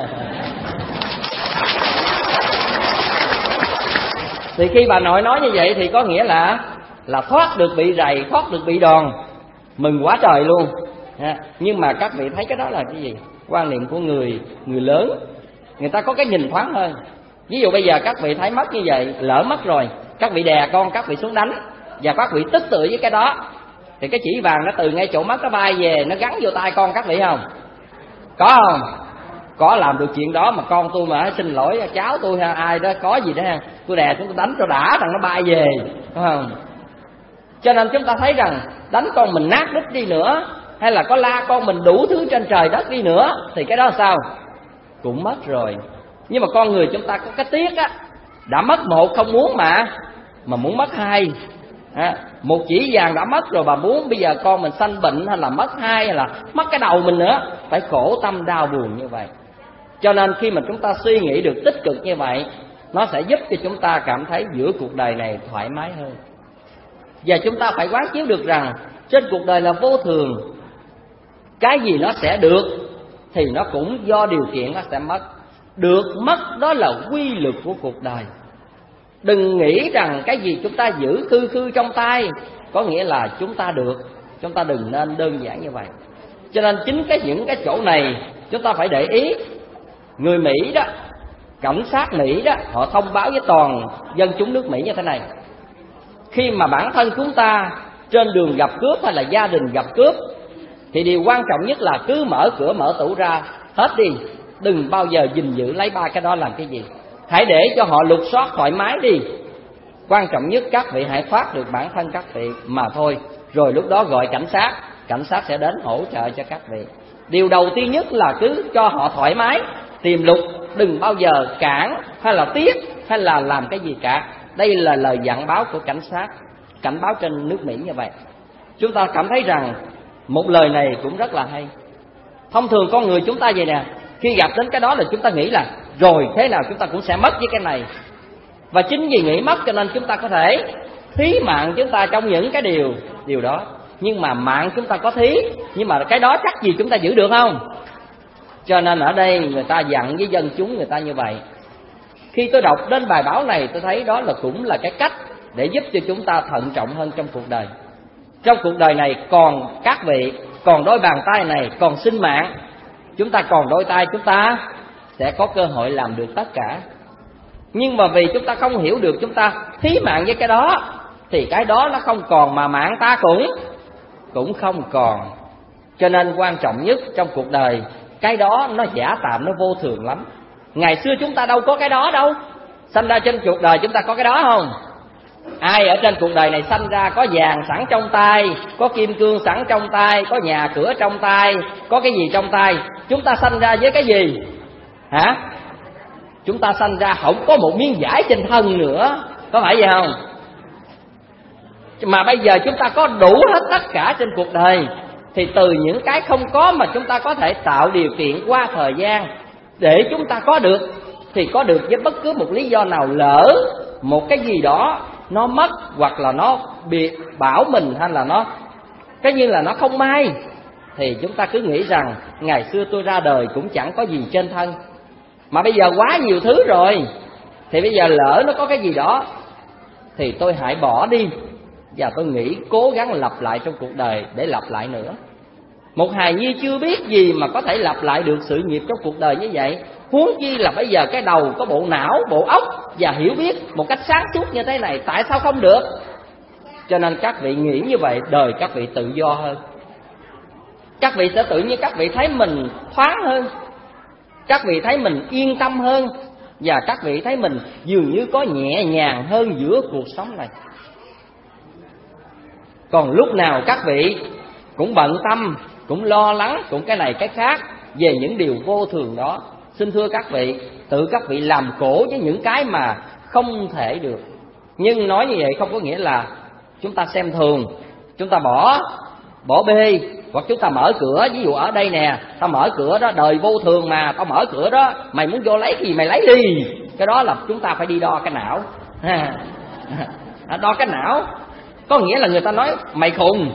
Thì khi bà nội nói như vậy thì có nghĩa là thoát được bị rầy, thoát được bị đòn, mừng quá trời luôn. Nhưng mà các vị thấy cái đó là cái gì? Quan niệm của người lớn, người ta có cái nhìn thoáng hơn. Ví dụ bây giờ các vị thấy mất như vậy, lỡ mất rồi, các vị đè con các vị xuống đánh, và các vị tức tưởi với cái đó, thì cái chỉ vàng nó từ ngay chỗ mất nó bay về, nó gắn vô tay con các vị không? Có không? Có làm được chuyện đó mà con tôi mà xin lỗi cháu tôi hay ai đó có gì đó ha, tôi đè xuống tôi đánh cho đã thằng nó bay về, đúng không? Cho nên chúng ta thấy rằng đánh con mình nát đít đi nữa, hay là có la con mình đủ thứ trên trời đất đi nữa, thì cái đó là sao? Cũng mất rồi. Nhưng mà con người chúng ta có cái tiếc á, đã mất một không muốn mà muốn mất hai. Một chỉ vàng đã mất rồi, bà muốn bây giờ con mình sanh bệnh hay là mất hai, hay là mất cái đầu mình nữa, phải khổ tâm đau buồn như vậy. Cho nên khi mà chúng ta suy nghĩ được tích cực như vậy, nó sẽ giúp cho chúng ta cảm thấy giữa cuộc đời này thoải mái hơn. Và chúng ta phải quán chiếu được rằng trên cuộc đời là vô thường, cái gì nó sẽ được thì nó cũng do điều kiện nó sẽ mất. Được mất đó là quy luật của cuộc đời. Đừng nghĩ rằng cái gì chúng ta giữ khư trong tay có nghĩa là chúng ta được. Chúng ta đừng nên đơn giản như vậy. Cho nên chính những cái chỗ này chúng ta phải để ý. Người Mỹ đó, cảnh sát Mỹ đó, họ thông báo với toàn dân chúng nước Mỹ như thế này: khi mà bản thân chúng ta trên đường gặp cướp hay là gia đình gặp cướp, thì điều quan trọng nhất là cứ mở cửa mở tủ ra hết đi, đừng bao giờ gìn giữ lấy ba cái đó làm cái gì. Hãy để cho họ lục soát thoải mái đi. Quan trọng nhất các vị hãy thoát được bản thân các vị mà thôi. Rồi lúc đó gọi cảnh sát sẽ đến hỗ trợ cho các vị. Điều đầu tiên nhất là cứ cho họ thoải mái tìm lục, đừng bao giờ cản hay là tiếc hay là làm cái gì cả. Đây là lời dặn báo của cảnh sát, cảnh báo trên nước Mỹ như vậy. Chúng ta cảm thấy rằng một lời này cũng rất là hay. Thông thường con người chúng ta vậy nè, khi gặp đến cái đó là chúng ta nghĩ là rồi thế nào chúng ta cũng sẽ mất với cái này. Và chính vì nghĩ mất cho nên chúng ta có thể thí mạng chúng ta trong những cái điều đó. Nhưng mà mạng chúng ta có thí, nhưng mà cái đó chắc gì chúng ta giữ được không? Cho nên ở đây người ta dặn với dân chúng người ta như vậy. Khi tôi đọc đến bài báo này, tôi thấy đó cũng là cái cách để giúp cho chúng ta thận trọng hơn trong cuộc đời. Trong cuộc đời này còn các vị, còn đôi bàn tay này, còn sinh mạng, chúng ta còn đôi tay, chúng ta sẽ có cơ hội làm được tất cả. Nhưng mà vì chúng ta không hiểu được, chúng ta thí mạng với cái đó, thì cái đó nó không còn, mà mạng ta cũng không còn. Cho nên quan trọng nhất trong cuộc đời, cái đó nó giả tạm, nó vô thường lắm. Ngày xưa chúng ta đâu có cái đó đâu. Sanh ra trên cuộc đời chúng ta có cái đó không? Ai ở trên cuộc đời này sanh ra có vàng sẵn trong tay, có kim cương sẵn trong tay, có nhà cửa trong tay, có cái gì trong tay? Chúng ta sanh ra với cái gì? Hả? Chúng ta sanh ra không có một miếng vải trên thân nữa, có phải vậy không? Mà bây giờ chúng ta có đủ hết tất cả trên cuộc đời, thì từ những cái không có mà chúng ta có thể tạo điều kiện qua thời gian để chúng ta có được, thì có được với bất cứ một lý do nào. Lỡ một cái gì đó nó mất, hoặc là nó bị bảo mình, hay là nó cái như là nó không may, thì chúng ta cứ nghĩ rằng ngày xưa tôi ra đời cũng chẳng có gì trên thân, mà bây giờ quá nhiều thứ rồi, thì bây giờ lỡ nó có cái gì đó thì tôi hãy bỏ đi, và tôi nghĩ cố gắng lặp lại trong cuộc đời để lặp lại nữa. Một hài nhi chưa biết gì mà có thể lặp lại được sự nghiệp trong cuộc đời như vậy, huống chi là bây giờ cái đầu có bộ não, bộ óc và hiểu biết một cách sáng suốt như thế này, tại sao không được? Cho nên các vị nghĩ như vậy, đời các vị tự do hơn. Các vị sẽ tự nhiên các vị thấy mình thoáng hơn, các vị thấy mình yên tâm hơn, và các vị thấy mình dường như có nhẹ nhàng hơn giữa cuộc sống này. Còn lúc nào các vị cũng bận tâm, cũng lo lắng, cũng cái này cái khác về những điều vô thường đó, xin thưa các vị, tự các vị làm khổ với những cái mà không thể được. Nhưng nói như vậy không có nghĩa là chúng ta xem thường, chúng ta bỏ bê, hoặc chúng ta mở cửa. Ví dụ ở đây nè, tao mở cửa đó, đời vô thường mà, tao mở cửa đó, mày muốn vô lấy gì mày lấy đi. Cái đó là chúng ta phải đi đo cái não. Đo cái não có nghĩa là người ta nói mày khùng.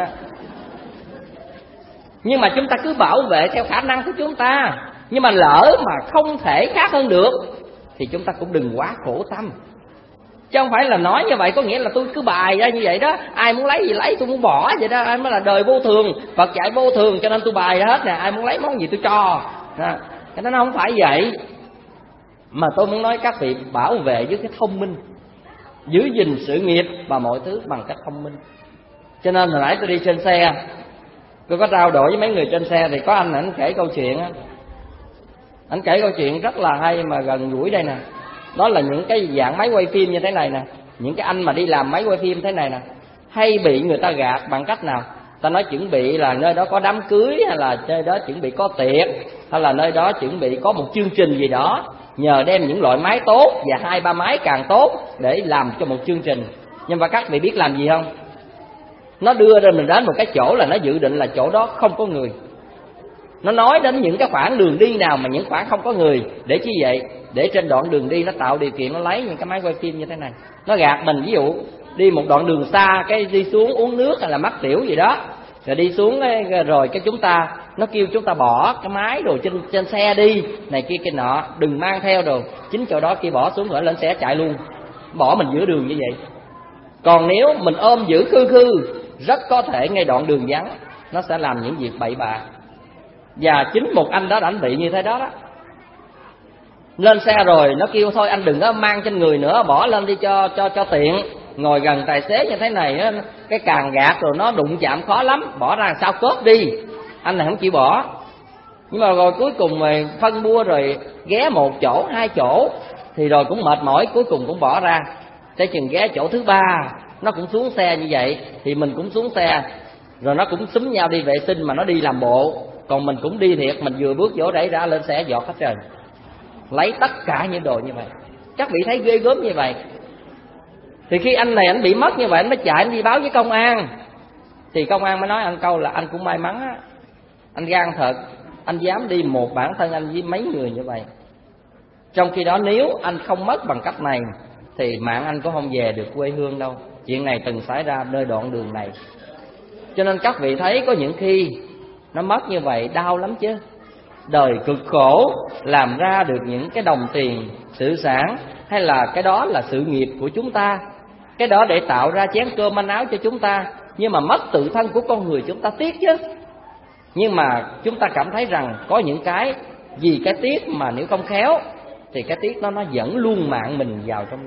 Nhưng mà chúng ta cứ bảo vệ theo khả năng của chúng ta. Nhưng mà lỡ mà không thể khác hơn được thì chúng ta cũng đừng quá khổ tâm. Chứ không phải là nói như vậy có nghĩa là tôi cứ bài ra như vậy đó, ai muốn lấy gì lấy, tôi muốn bỏ vậy đó. Anh mới là đời vô thường, Phật dạy vô thường, cho nên tôi bài ra hết nè, ai muốn lấy món gì tôi cho. Cái đó nó không phải vậy. Mà tôi muốn nói các vị bảo vệ với cái thông minh, giữ gìn sự nghiệp và mọi thứ bằng cách thông minh. Cho nên hồi nãy tôi đi trên xe, tôi có trao đổi với mấy người trên xe, thì có anh kể câu chuyện á. Anh kể câu chuyện rất là hay mà gần gũi đây nè. Đó là những cái dạng máy quay phim như thế này nè. Những cái anh mà đi làm máy quay phim thế này nè, hay bị người ta gạt bằng cách nào? Ta nói chuẩn bị là nơi đó có đám cưới, hay là nơi đó chuẩn bị có tiệc, hay là nơi đó chuẩn bị có một chương trình gì đó, nhờ đem những loại máy tốt và 2-3 máy càng tốt để làm cho một chương trình. Nhưng mà các vị biết làm gì không? Nó đưa ra mình đến một cái chỗ là nó dự định là chỗ đó không có người. Nó nói đến những cái khoảng đường đi nào mà những khoảng không có người. Để chi vậy? Để trên đoạn đường đi nó tạo điều kiện nó lấy những cái máy quay phim như thế này. Nó gạt mình, ví dụ đi một đoạn đường xa, cái đi xuống uống nước hay là mắc tiểu gì đó, rồi đi xuống rồi cái chúng ta, nó kêu chúng ta bỏ cái máy đồ trên xe đi, này kia kia nọ, đừng mang theo đồ. Chính chỗ đó kia bỏ xuống rồi lên xe chạy luôn, bỏ mình giữa đường như vậy. Còn nếu mình ôm giữ khư rất có thể ngay đoạn đường vắng nó sẽ làm những việc bậy bạ. Và chính một anh đó ảnh bị như thế đó đó. Lên xe rồi nó kêu thôi anh đừng có mang trên người nữa, bỏ lên đi cho tiện. Ngồi gần tài xế như thế này cái càng gạt rồi nó đụng chạm khó lắm, bỏ ra sao cốp đi. Anh này không chịu bỏ. Nhưng mà rồi cuối cùng rồi phân bua rồi ghé 1 chỗ 2 chỗ thì rồi cũng mệt mỏi, cuối cùng cũng bỏ ra. Tới chừng ghé chỗ thứ 3 nó cũng xuống xe như vậy, thì mình cũng xuống xe, rồi nó cũng xúm nhau đi vệ sinh mà nó đi làm bộ. Còn mình cũng đi thiệt, mình vừa bước vỗ đẩy ra lên xe giọt hết trời. Lấy tất cả những đồ như vậy. Chắc bị thấy ghê gớm như vậy. Thì khi anh này anh bị mất như vậy, anh mới chạy anh đi báo với công an. Thì công an mới nói anh câu là anh cũng may mắn á, anh gan thật, anh dám đi một bản thân anh với mấy người như vậy. Trong khi đó nếu anh không mất bằng cách này thì mạng anh cũng không về được quê hương đâu. Chuyện này từng xảy ra nơi đoạn đường này. Cho nên các vị thấy có những khi nó mất như vậy đau lắm chứ. Đời cực khổ làm ra được những cái đồng tiền, sự sản, hay là cái đó là sự nghiệp của chúng ta, cái đó để tạo ra chén cơm manh áo cho chúng ta. Nhưng mà mất tự thân của con người chúng ta tiếc chứ. Nhưng mà chúng ta cảm thấy rằng có những cái vì cái tiếc mà nếu không khéo thì cái tiếc nó dẫn luôn mạng mình vào trong đó.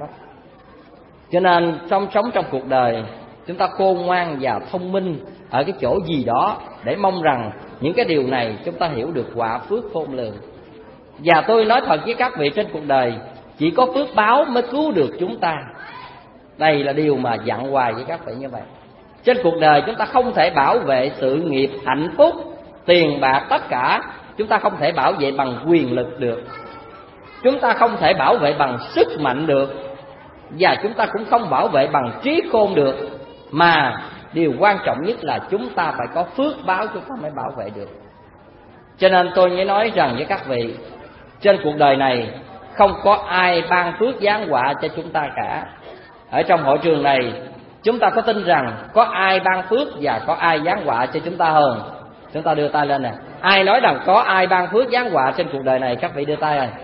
Cho nên sống trong cuộc đời chúng ta khôn ngoan và thông minh ở cái chỗ gì đó, để mong rằng những cái điều này chúng ta hiểu được quả phước khôn lường. Và tôi nói thật với các vị, trên cuộc đời chỉ có phước báo mới cứu được chúng ta. Đây là điều mà dặn hoài với các vị như vậy. Trên cuộc đời chúng ta không thể bảo vệ sự nghiệp, hạnh phúc, tiền bạc, tất cả chúng ta không thể bảo vệ bằng quyền lực được. Chúng ta không thể bảo vệ bằng sức mạnh được. Và chúng ta cũng không bảo vệ bằng trí khôn được. Mà điều quan trọng nhất là chúng ta phải có phước báo chúng ta mới bảo vệ được. Cho nên tôi mới nói rằng với các vị, trên cuộc đời này không có ai ban phước giáng họa cho chúng ta cả. Ở trong hội trường này chúng ta có tin rằng có ai ban phước và có ai giáng họa cho chúng ta không? Chúng ta đưa tay lên nè. Ai nói rằng có ai ban phước giáng họa trên cuộc đời này? Các vị đưa tay rồi.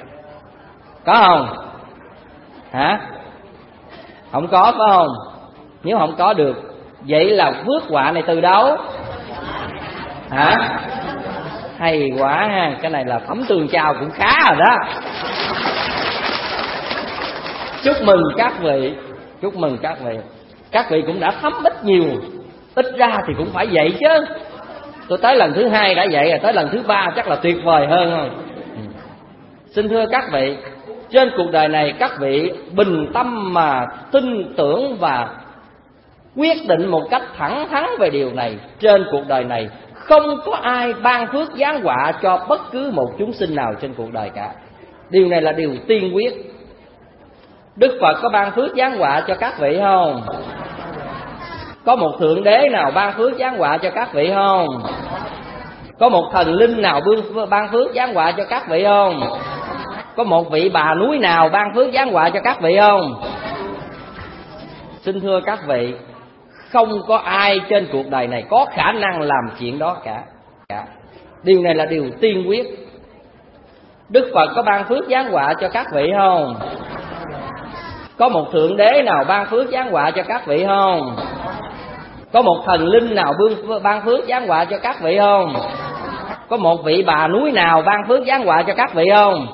Có không? Hả? Không có phải không? Nếu không có được, vậy là phước họa này từ đâu? Hả? Hay quá ha, cái này là Thẩm Tường Chào cũng khá rồi đó. Chúc mừng các vị, chúc mừng các vị. Các vị cũng đã thấm ít nhiều, ít ra thì cũng phải vậy chứ. Tôi tới lần thứ 2 đã vậy rồi, tới lần thứ 3 chắc là tuyệt vời hơn rồi. Xin thưa các vị, trên cuộc đời này các vị bình tâm mà tin tưởng và quyết định một cách thẳng thắn về điều này. Trên cuộc đời này không có ai ban phước giáng họa cho bất cứ một chúng sinh nào trên cuộc đời cả. Điều này là điều tiên quyết. Đức Phật có ban phước giáng họa cho các vị không? Có một thượng đế nào ban phước giáng họa cho các vị không? Có một thần linh nào ban phước giáng họa cho các vị không? Có một vị bà núi nào ban phước giáng họa cho các vị không? Xin thưa các vị, không có ai trên cuộc đời này có khả năng làm chuyện đó cả. Điều này là điều tiên quyết. Đức Phật có ban phước giáng họa cho các vị không? Có một thượng đế nào ban phước giáng họa cho các vị không? Có một thần linh nào ban phước giáng họa cho các vị không? Có một vị bà núi nào ban phước giáng họa cho các vị không?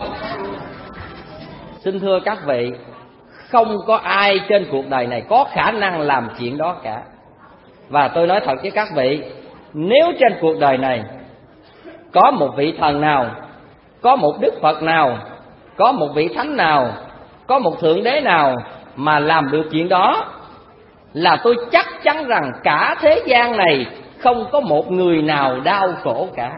Xin thưa các vị, không có ai trên cuộc đời này có khả năng làm chuyện đó cả. Và tôi nói thật với các vị, nếu trên cuộc đời này có một vị thần nào, có một Đức Phật nào, có một vị Thánh nào, có một Thượng Đế nào mà làm được chuyện đó, là tôi chắc chắn rằng cả thế gian này không có một người nào đau khổ cả.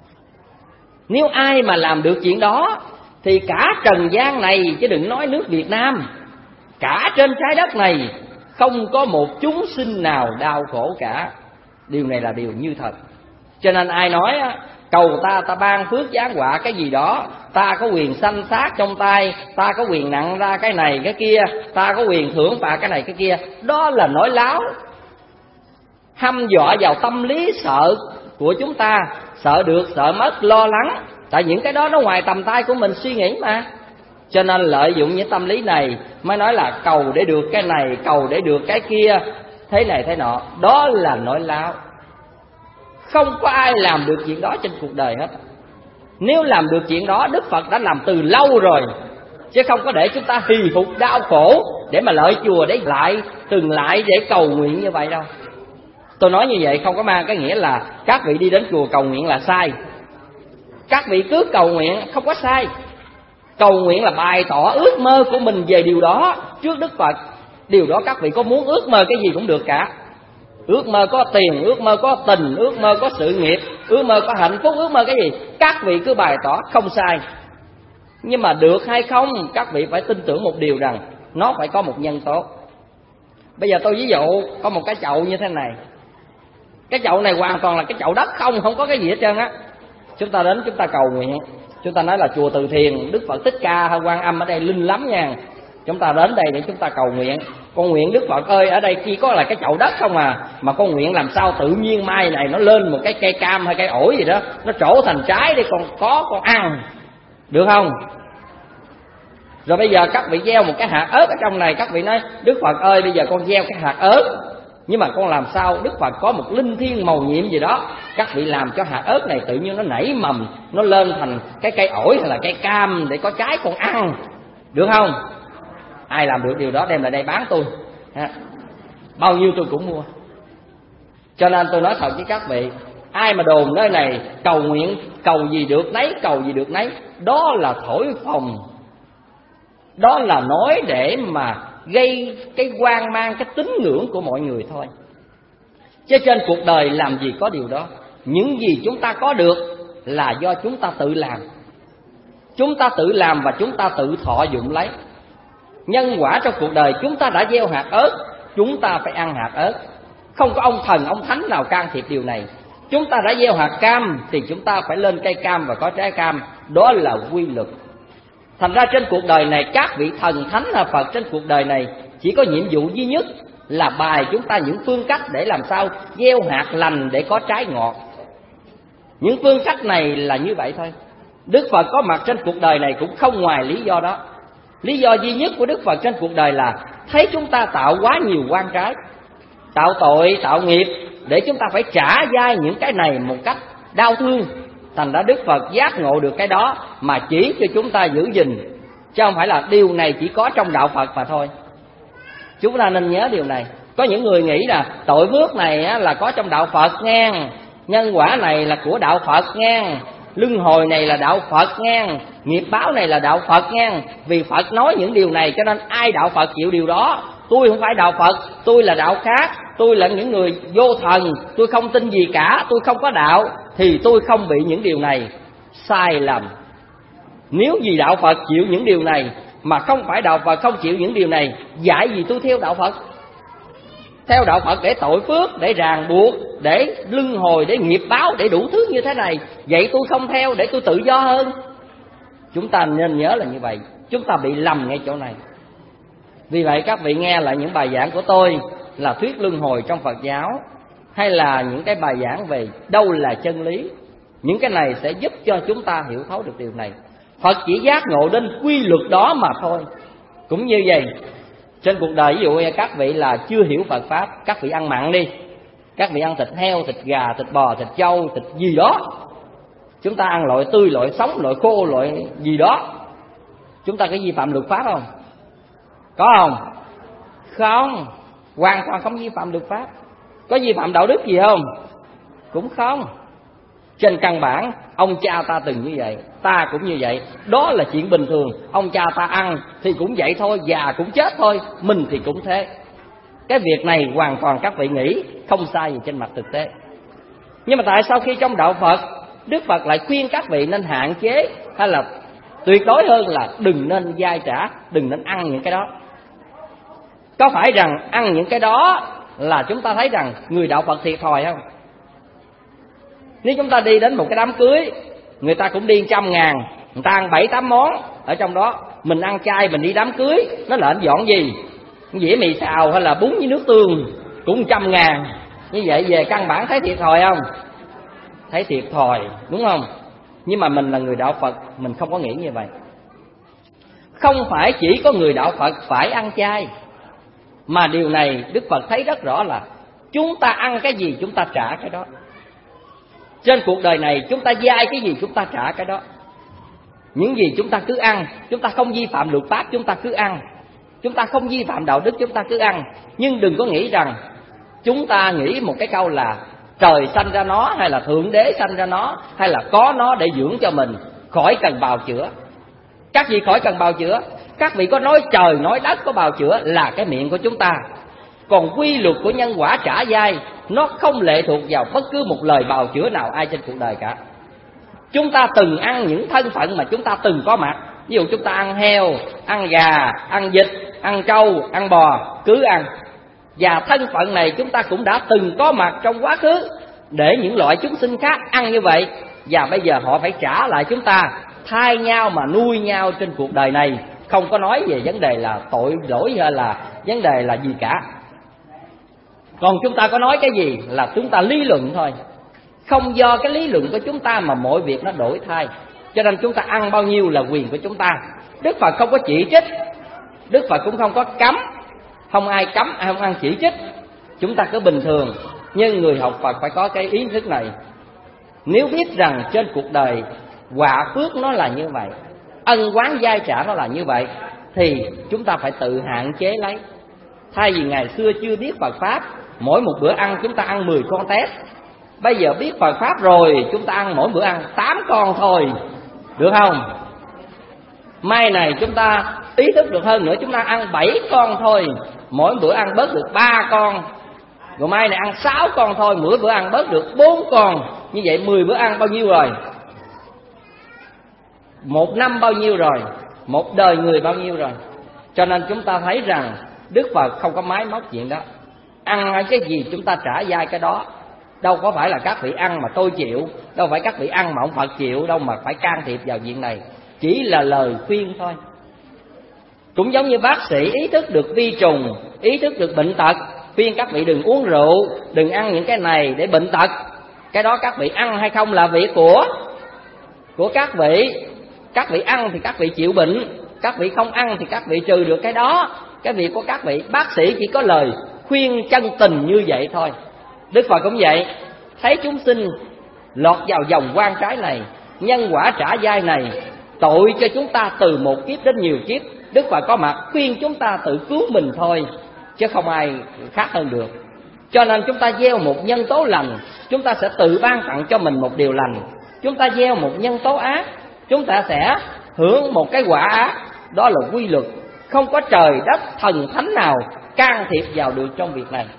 Nếu ai mà làm được chuyện đó thì cả trần gian này, chứ đừng nói nước Việt Nam, cả trên trái đất này không có một chúng sinh nào đau khổ cả. Điều này là điều như thật. Cho nên ai nói cầu ta ban phước giáng họa cái gì đó, ta có quyền sanh sát trong tay, ta có quyền nặng ra cái này cái kia, ta có quyền thưởng phạt cái này cái kia, đó là nói láo, hăm dọa vào tâm lý sợ của chúng ta, sợ được, sợ mất, lo lắng. Tại những cái đó nó ngoài tầm tay của mình suy nghĩ mà. Cho nên lợi dụng những tâm lý này mới nói là cầu để được cái này, cầu để được cái kia, thế này thế nọ. Đó là nói láo. Không có ai làm được chuyện đó trên cuộc đời hết. Nếu làm được chuyện đó, Đức Phật đã làm từ lâu rồi, chứ không có để chúng ta hì hục đau khổ để mà lợi chùa để từng lại để cầu nguyện như vậy đâu. Tôi nói như vậy không có mang cái nghĩa là các vị đi đến chùa cầu nguyện là sai. Các vị cứ cầu nguyện không có sai. Cầu nguyện là bày tỏ ước mơ của mình về điều đó trước Đức Phật. Điều đó các vị có muốn ước mơ cái gì cũng được cả. Ước mơ có tiền, ước mơ có tình, ước mơ có sự nghiệp, ước mơ có hạnh phúc, ước mơ cái gì, các vị cứ bày tỏ không sai. Nhưng mà được hay không, các vị phải tin tưởng một điều rằng nó phải có một nhân tố. Bây giờ tôi ví dụ có một cái chậu như thế này. Cái chậu này hoàn toàn là cái chậu đất không có cái gì hết trơn á. Chúng ta đến chúng ta cầu nguyện, chúng ta nói là chùa Từ Thiền, Đức Phật Thích Ca hay Quan Âm ở đây linh lắm nha. Chúng ta đến đây để chúng ta cầu nguyện. Con nguyện Đức Phật ơi, ở đây chỉ có là cái chậu đất không à, mà con nguyện làm sao tự nhiên mai này nó lên một cái cây cam hay cây ổi gì đó, nó trổ thành trái để con ăn, được không? Rồi bây giờ các vị gieo một cái hạt ớt ở trong này, các vị nói Đức Phật ơi, bây giờ con gieo cái hạt ớt, nhưng mà con làm sao Đức Phật có một linh thiêng mầu nhiệm gì đó, các vị làm cho hạt ớt này tự nhiên nó nảy mầm, nó lên thành cái cây ổi hay là cây cam để có trái con ăn, được không? Ai làm được điều đó đem lại đây bán tôi, bao nhiêu tôi cũng mua. Cho nên tôi nói thật với các vị, ai mà đồn nơi này cầu nguyện cầu gì được nấy, cầu gì được nấy, đó là thổi phồng, đó là nói để mà gây cái hoang mang, cái tín ngưỡng của mọi người thôi. Chứ trên cuộc đời làm gì có điều đó. Những gì chúng ta có được là do chúng ta tự làm. Chúng ta tự làm và chúng ta tự thọ dụng lấy. Nhân quả trong cuộc đời chúng ta đã gieo hạt ớt, chúng ta phải ăn hạt ớt. Không có ông thần, ông thánh nào can thiệp điều này. Chúng ta đã gieo hạt cam thì chúng ta phải lên cây cam và có trái cam. Đó là quy luật. Thành ra trên cuộc đời này, các vị thần thánh hay Phật trên cuộc đời này chỉ có nhiệm vụ duy nhất là bài chúng ta những phương cách để làm sao gieo hạt lành để có trái ngọt. Những phương cách này là như vậy thôi. Đức Phật có mặt trên cuộc đời này cũng không ngoài lý do đó. Lý do duy nhất của Đức Phật trên cuộc đời là thấy chúng ta tạo quá nhiều oan trái, tạo tội, tạo nghiệp, để chúng ta phải trả dai những cái này một cách đau thương. Thành ra Đức Phật giác ngộ được cái đó mà chỉ cho chúng ta giữ gìn, chứ không phải là điều này chỉ có trong đạo Phật mà thôi. Chúng ta nên nhớ điều này. Có những người nghĩ là tội phước này là có trong đạo Phật nghe, nhân quả này là của đạo Phật nghe, luân hồi này là đạo Phật nghe, nghiệp báo này là đạo Phật nghe. Vì Phật nói những điều này cho nên ai đạo Phật chịu điều đó. Tôi không phải đạo Phật, tôi là đạo khác, tôi là những người vô thần, tôi không tin gì cả, tôi không có đạo, thì tôi không bị những điều này. Sai lầm. Nếu vì đạo Phật chịu những điều này mà không phải đạo Phật không chịu những điều này, dạy gì tôi theo đạo Phật? Theo đạo Phật để tội phước, để ràng buộc, để luân hồi, để nghiệp báo, để đủ thứ như thế này. Vậy tôi không theo để tôi tự do hơn. Chúng ta nên nhớ là như vậy. Chúng ta bị lầm ngay chỗ này. Vì vậy các vị nghe lại những bài giảng của tôi là thuyết luân hồi trong Phật giáo, hay là những cái bài giảng về đâu là chân lý, những cái này sẽ giúp cho chúng ta hiểu thấu được điều này. Phật chỉ giác ngộ đến quy luật đó mà thôi. Cũng như vậy, trên cuộc đời ví dụ các vị là chưa hiểu Phật Pháp, các vị ăn mặn đi, các vị ăn thịt heo, thịt gà, thịt bò, thịt trâu, thịt gì đó. Chúng ta ăn loại tươi, loại sống, loại khô, loại gì đó. Chúng ta có vi phạm luật pháp không? Có không? Không, hoàn toàn không vi phạm luật pháp. Có vi phạm đạo đức gì không? Cũng không. Trên căn bản, ông cha ta từng như vậy, ta cũng như vậy. Đó là chuyện bình thường. Ông cha ta ăn thì cũng vậy thôi, già cũng chết thôi, mình thì cũng thế. Cái việc này hoàn toàn các vị nghĩ không sai gì trên mặt thực tế. Nhưng mà tại sao khi trong đạo Phật, Đức Phật lại khuyên các vị nên hạn chế, hay là tuyệt đối hơn là đừng nên dai trả, đừng nên ăn những cái đó? Có phải rằng ăn những cái đó là chúng ta thấy rằng người đạo Phật thiệt thòi không? Nếu chúng ta đi đến một cái đám cưới, người ta cũng đi 100.000, người ta ăn 7-8 món ở trong đó. Mình ăn chay, mình đi đám cưới, nó lệnh dọn gì? Dĩa mì xào hay là bún với nước tương cũng 100.000. Như vậy về căn bản thấy thiệt thòi không? Thấy thiệt thòi, đúng không? Nhưng mà mình là người đạo Phật, mình không có nghĩ như vậy. Không phải chỉ có người đạo Phật phải ăn chay, mà điều này Đức Phật thấy rất rõ là chúng ta ăn cái gì chúng ta trả cái đó. Trên cuộc đời này chúng ta dai cái gì chúng ta trả cái đó. Những gì chúng ta cứ ăn, chúng ta không vi phạm luật pháp chúng ta cứ ăn, chúng ta không vi phạm đạo đức chúng ta cứ ăn. Nhưng đừng có nghĩ rằng chúng ta nghĩ một cái câu là trời sanh ra nó, hay là Thượng Đế sanh ra nó, hay là có nó để dưỡng cho mình, khỏi cần bào chữa. Các vị khỏi cần bào chữa. Các vị có nói trời nói đất có bào chữa là cái miệng của chúng ta. Còn quy luật của nhân quả trả dai, nó không lệ thuộc vào bất cứ một lời bào chữa nào ai trên cuộc đời cả. Chúng ta từng ăn những thân phận mà chúng ta từng có mặt. Ví dụ chúng ta ăn heo, ăn gà, ăn vịt, ăn trâu, ăn bò, cứ ăn. Và thân phận này chúng ta cũng đã từng có mặt trong quá khứ để những loại chúng sinh khác ăn như vậy. Và bây giờ họ phải trả lại chúng ta, thay nhau mà nuôi nhau trên cuộc đời này. Không có nói về vấn đề là tội lỗi hay là vấn đề là gì cả. Còn chúng ta có nói cái gì là chúng ta lý luận thôi. Không do cái lý luận của chúng ta mà mọi việc nó đổi thay. Cho nên chúng ta ăn bao nhiêu là quyền của chúng ta. Đức Phật không có chỉ trích, Đức Phật cũng không có cấm. Không ai cấm, ai không ăn chỉ trích. Chúng ta cứ bình thường. Nhưng người học Phật phải có cái ý thức này. Nếu biết rằng trên cuộc đời quả phước nó là như vậy, ân oán dai trả nó là như vậy, thì chúng ta phải tự hạn chế lấy. Thay vì ngày xưa chưa biết Phật Pháp, mỗi một bữa ăn chúng ta ăn 10 con tép. Bây giờ biết Phật Pháp rồi, chúng ta ăn mỗi bữa ăn 8 con thôi, được không? Mai này chúng ta ý thức được hơn nữa, chúng ta ăn 7 con thôi, mỗi bữa ăn bớt được 3 con. Rồi mai này ăn 6 con thôi, mỗi bữa ăn bớt được 4 con. Như vậy 10 bữa ăn bao nhiêu rồi? Một năm bao nhiêu rồi? Một đời người bao nhiêu rồi? Cho nên chúng ta thấy rằng Đức Phật không có máy móc chuyện đó. Ăn cái gì chúng ta trả dai cái đó. Đâu có phải là các vị ăn mà tôi chịu, đâu phải các vị ăn mà ông Phật chịu, đâu mà phải can thiệp vào chuyện này. Chỉ là lời khuyên thôi. Cũng giống như bác sĩ ý thức được vi trùng, ý thức được bệnh tật, khuyên các vị đừng uống rượu, đừng ăn những cái này để bệnh tật. Cái đó các vị ăn hay không là việc của các vị. Các vị ăn thì các vị chịu bệnh, các vị không ăn thì các vị trừ được cái đó. Cái việc của các vị, bác sĩ chỉ có lời khuyên chân tình như vậy thôi. Đức Phật cũng vậy, thấy chúng sinh lọt vào vòng quan trái này, nhân quả trả dai này, tội cho chúng ta từ một kiếp đến nhiều kiếp. Đức Phật có mặt khuyên chúng ta tự cứu mình thôi, chứ không ai khác hơn được. Cho nên chúng ta gieo một nhân tố lành, chúng ta sẽ tự ban tặng cho mình một điều lành. Chúng ta gieo một nhân tố ác, chúng ta sẽ hưởng một cái quả ác. Đó là quy luật, không có trời đất thần thánh nào can thiệp vào được trong việc này.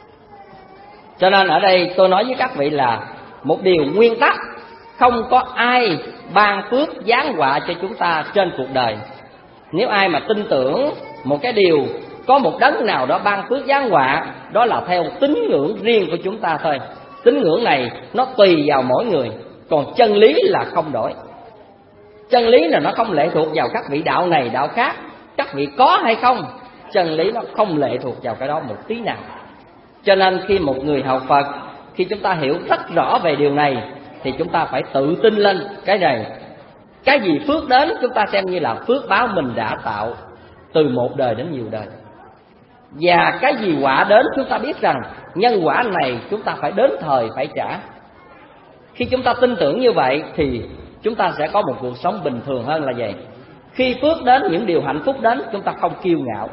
Cho nên ở đây tôi nói với các vị là một điều nguyên tắc, không có ai ban phước giáng họa cho chúng ta trên cuộc đời. Nếu ai mà tin tưởng một cái điều có một đấng nào đó ban phước giáng họa, đó là theo tín ngưỡng riêng của chúng ta thôi. Tín ngưỡng này nó tùy vào mỗi người, còn chân lý là không đổi. Chân lý là nó không lệ thuộc vào các vị đạo này đạo khác, các vị có hay không. Chân lý nó không lệ thuộc vào cái đó một tí nào. Cho nên khi một người học Phật, khi chúng ta hiểu rất rõ về điều này, thì chúng ta phải tự tin lên cái này. Cái gì phước đến chúng ta xem như là phước báo mình đã tạo từ một đời đến nhiều đời. Và cái gì quả đến chúng ta biết rằng nhân quả này chúng ta phải đến thời phải trả. Khi chúng ta tin tưởng như vậy thì chúng ta sẽ có một cuộc sống bình thường hơn là vậy. Khi phước đến, những điều hạnh phúc đến, chúng ta không kiêu ngạo,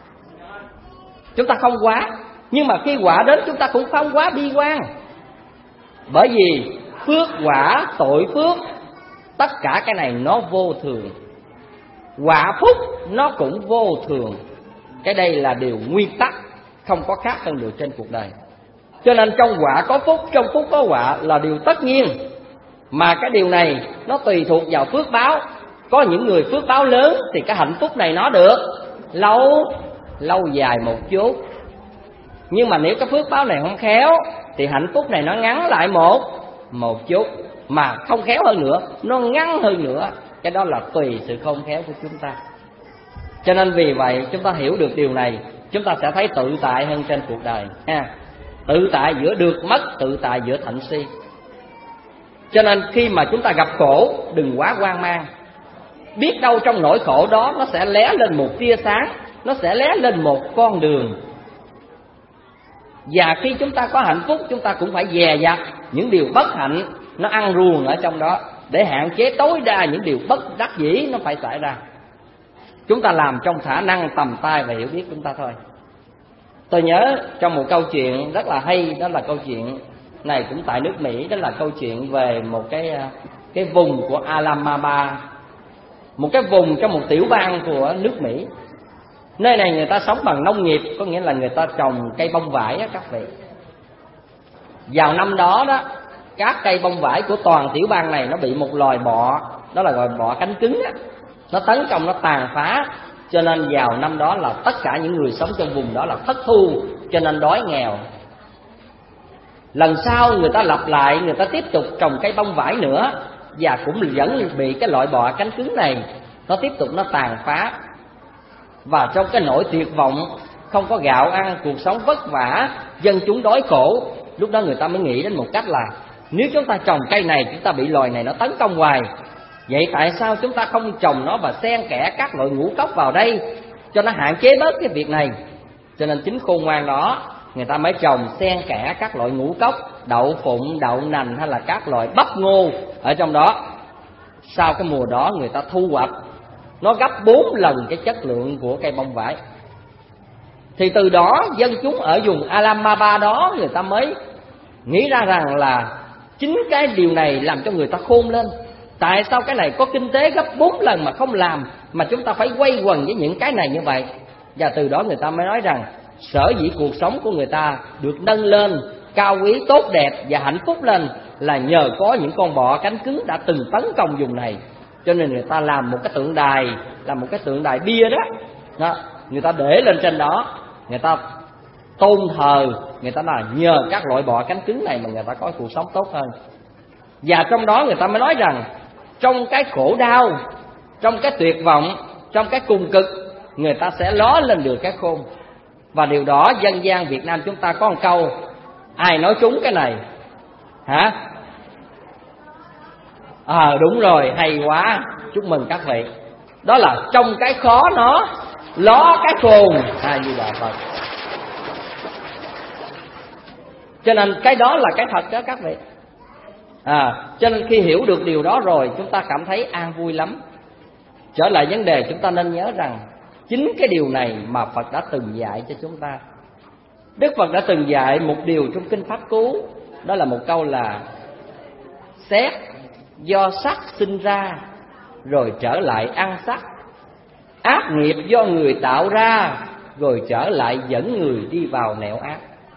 chúng ta không quá. Nhưng mà khi quả đến chúng ta cũng không quá bi quan. Bởi vì phước quả, tội phước, tất cả cái này nó vô thường. Quả phúc nó cũng vô thường. Cái đây là điều nguyên tắc, không có khác hơn được trên cuộc đời. Cho nên trong quả có phúc, trong phúc có quả là điều tất nhiên. Mà cái điều này nó tùy thuộc vào phước báo. Có những người phước báo lớn thì cái hạnh phúc này nó được lâu dài một chút. Nhưng mà nếu cái phước báo này không khéo thì hạnh phúc này nó ngắn lại một chút. Mà không khéo hơn nữa, nó ngắn hơn nữa. Cái đó là tùy sự không khéo của chúng ta. Cho nên vì vậy chúng ta hiểu được điều này, chúng ta sẽ thấy tự tại hơn trên cuộc đời ha. Tự tại giữa được mất, tự tại giữa thạnh si. Cho nên khi mà chúng ta gặp khổ, đừng quá hoang mang. Biết đâu trong nỗi khổ đó nó sẽ lóe lên một tia sáng, nó sẽ lóe lên một con đường. Và khi chúng ta có hạnh phúc, chúng ta cũng phải dè dặt những điều bất hạnh nó ăn ruồng ở trong đó, để hạn chế tối đa những điều bất đắc dĩ nó phải xảy ra. Chúng ta làm trong khả năng tầm tay và hiểu biết chúng ta thôi. Tôi nhớ trong một câu chuyện rất là hay, đó là câu chuyện này cũng tại nước Mỹ. Đó là câu chuyện về một cái vùng của Alabama, một cái vùng trong một tiểu bang của nước Mỹ. Nơi này người ta sống bằng nông nghiệp, có nghĩa là người ta trồng cây bông vải á các vị. Vào năm đó đó, các cây bông vải của toàn tiểu bang này nó bị một loài bọ, đó là loài bọ cánh cứng á, nó tấn công, nó tàn phá. Cho nên vào năm đó là tất cả những người sống trong vùng đó là thất thu, cho nên đói nghèo. Lần sau người ta lặp lại, người ta tiếp tục trồng cây bông vải nữa, và cũng vẫn bị cái loại bọ cánh cứng này nó tiếp tục nó tàn phá. Và trong cái nỗi tuyệt vọng, không có gạo ăn, cuộc sống vất vả, dân chúng đói khổ, lúc đó người ta mới nghĩ đến một cách là nếu chúng ta trồng cây này, chúng ta bị loài này nó tấn công hoài, vậy tại sao chúng ta không trồng nó và xen kẽ các loại ngũ cốc vào đây cho nó hạn chế bớt cái việc này. Cho nên chính khôn ngoan đó, người ta mới trồng xen kẽ các loại ngũ cốc, đậu phụng, đậu nành hay là các loại bắp ngô ở trong đó. Sau cái mùa đó người ta thu hoạch nó gấp 4 lần cái chất lượng của cây bông vải. Thì từ đó dân chúng ở vùng Alabama đó, người ta mới nghĩ ra rằng là chính cái điều này làm cho người ta khôn lên. Tại sao cái này có kinh tế gấp 4 lần mà không làm, mà chúng ta phải quay quần với những cái này như vậy. Và từ đó người ta mới nói rằng sở dĩ cuộc sống của người ta được nâng lên, cao quý, tốt đẹp và hạnh phúc lên là nhờ có những con bọ cánh cứng đã từng tấn công vùng này. Cho nên người ta làm một cái tượng đài, làm một cái tượng đài bia đó, người ta để lên trên đó, người ta tôn thờ, người ta là nhờ các loại bọ cánh cứng này mà người ta có cuộc sống tốt hơn. Và trong đó người ta mới nói rằng trong cái khổ đau, trong cái tuyệt vọng, trong cái cùng cực, người ta sẽ ló lên được cái khôn. Và điều đó dân gian Việt Nam chúng ta có một câu, ai nói trúng cái này hả? Đúng rồi, hay quá, chúc mừng các vị. Đó là trong cái khó nó ló cái khôn. Như là Phật. Cho nên cái đó là cái thật đó các vị. Cho nên khi hiểu được điều đó rồi, chúng ta cảm thấy an vui lắm. Trở lại vấn đề, chúng ta nên nhớ rằng chính cái điều này mà Phật đã từng dạy cho chúng ta. Đức Phật đã từng dạy một điều trong Kinh Pháp Cú, đó là một câu là: xét do sắc sinh ra rồi trở lại ăn sắc, ác nghiệp do người tạo ra rồi trở lại dẫn người đi vào nẻo ác.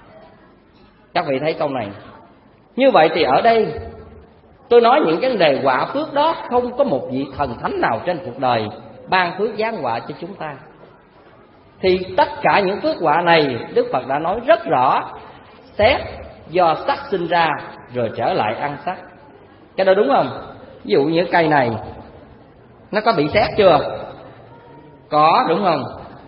Các vị thấy câu này. Như vậy thì ở đây tôi nói những vấn đề quả phước đó, không có một vị thần thánh nào trên cuộc đời ban phước giáng họa cho chúng ta. Thì tất cả những phước họa này Đức Phật đã nói rất rõ: xét do sắc sinh ra rồi trở lại ăn sắc. Cái đó đúng không? Ví dụ như cây này nó có bị xét chưa? Có, đúng không?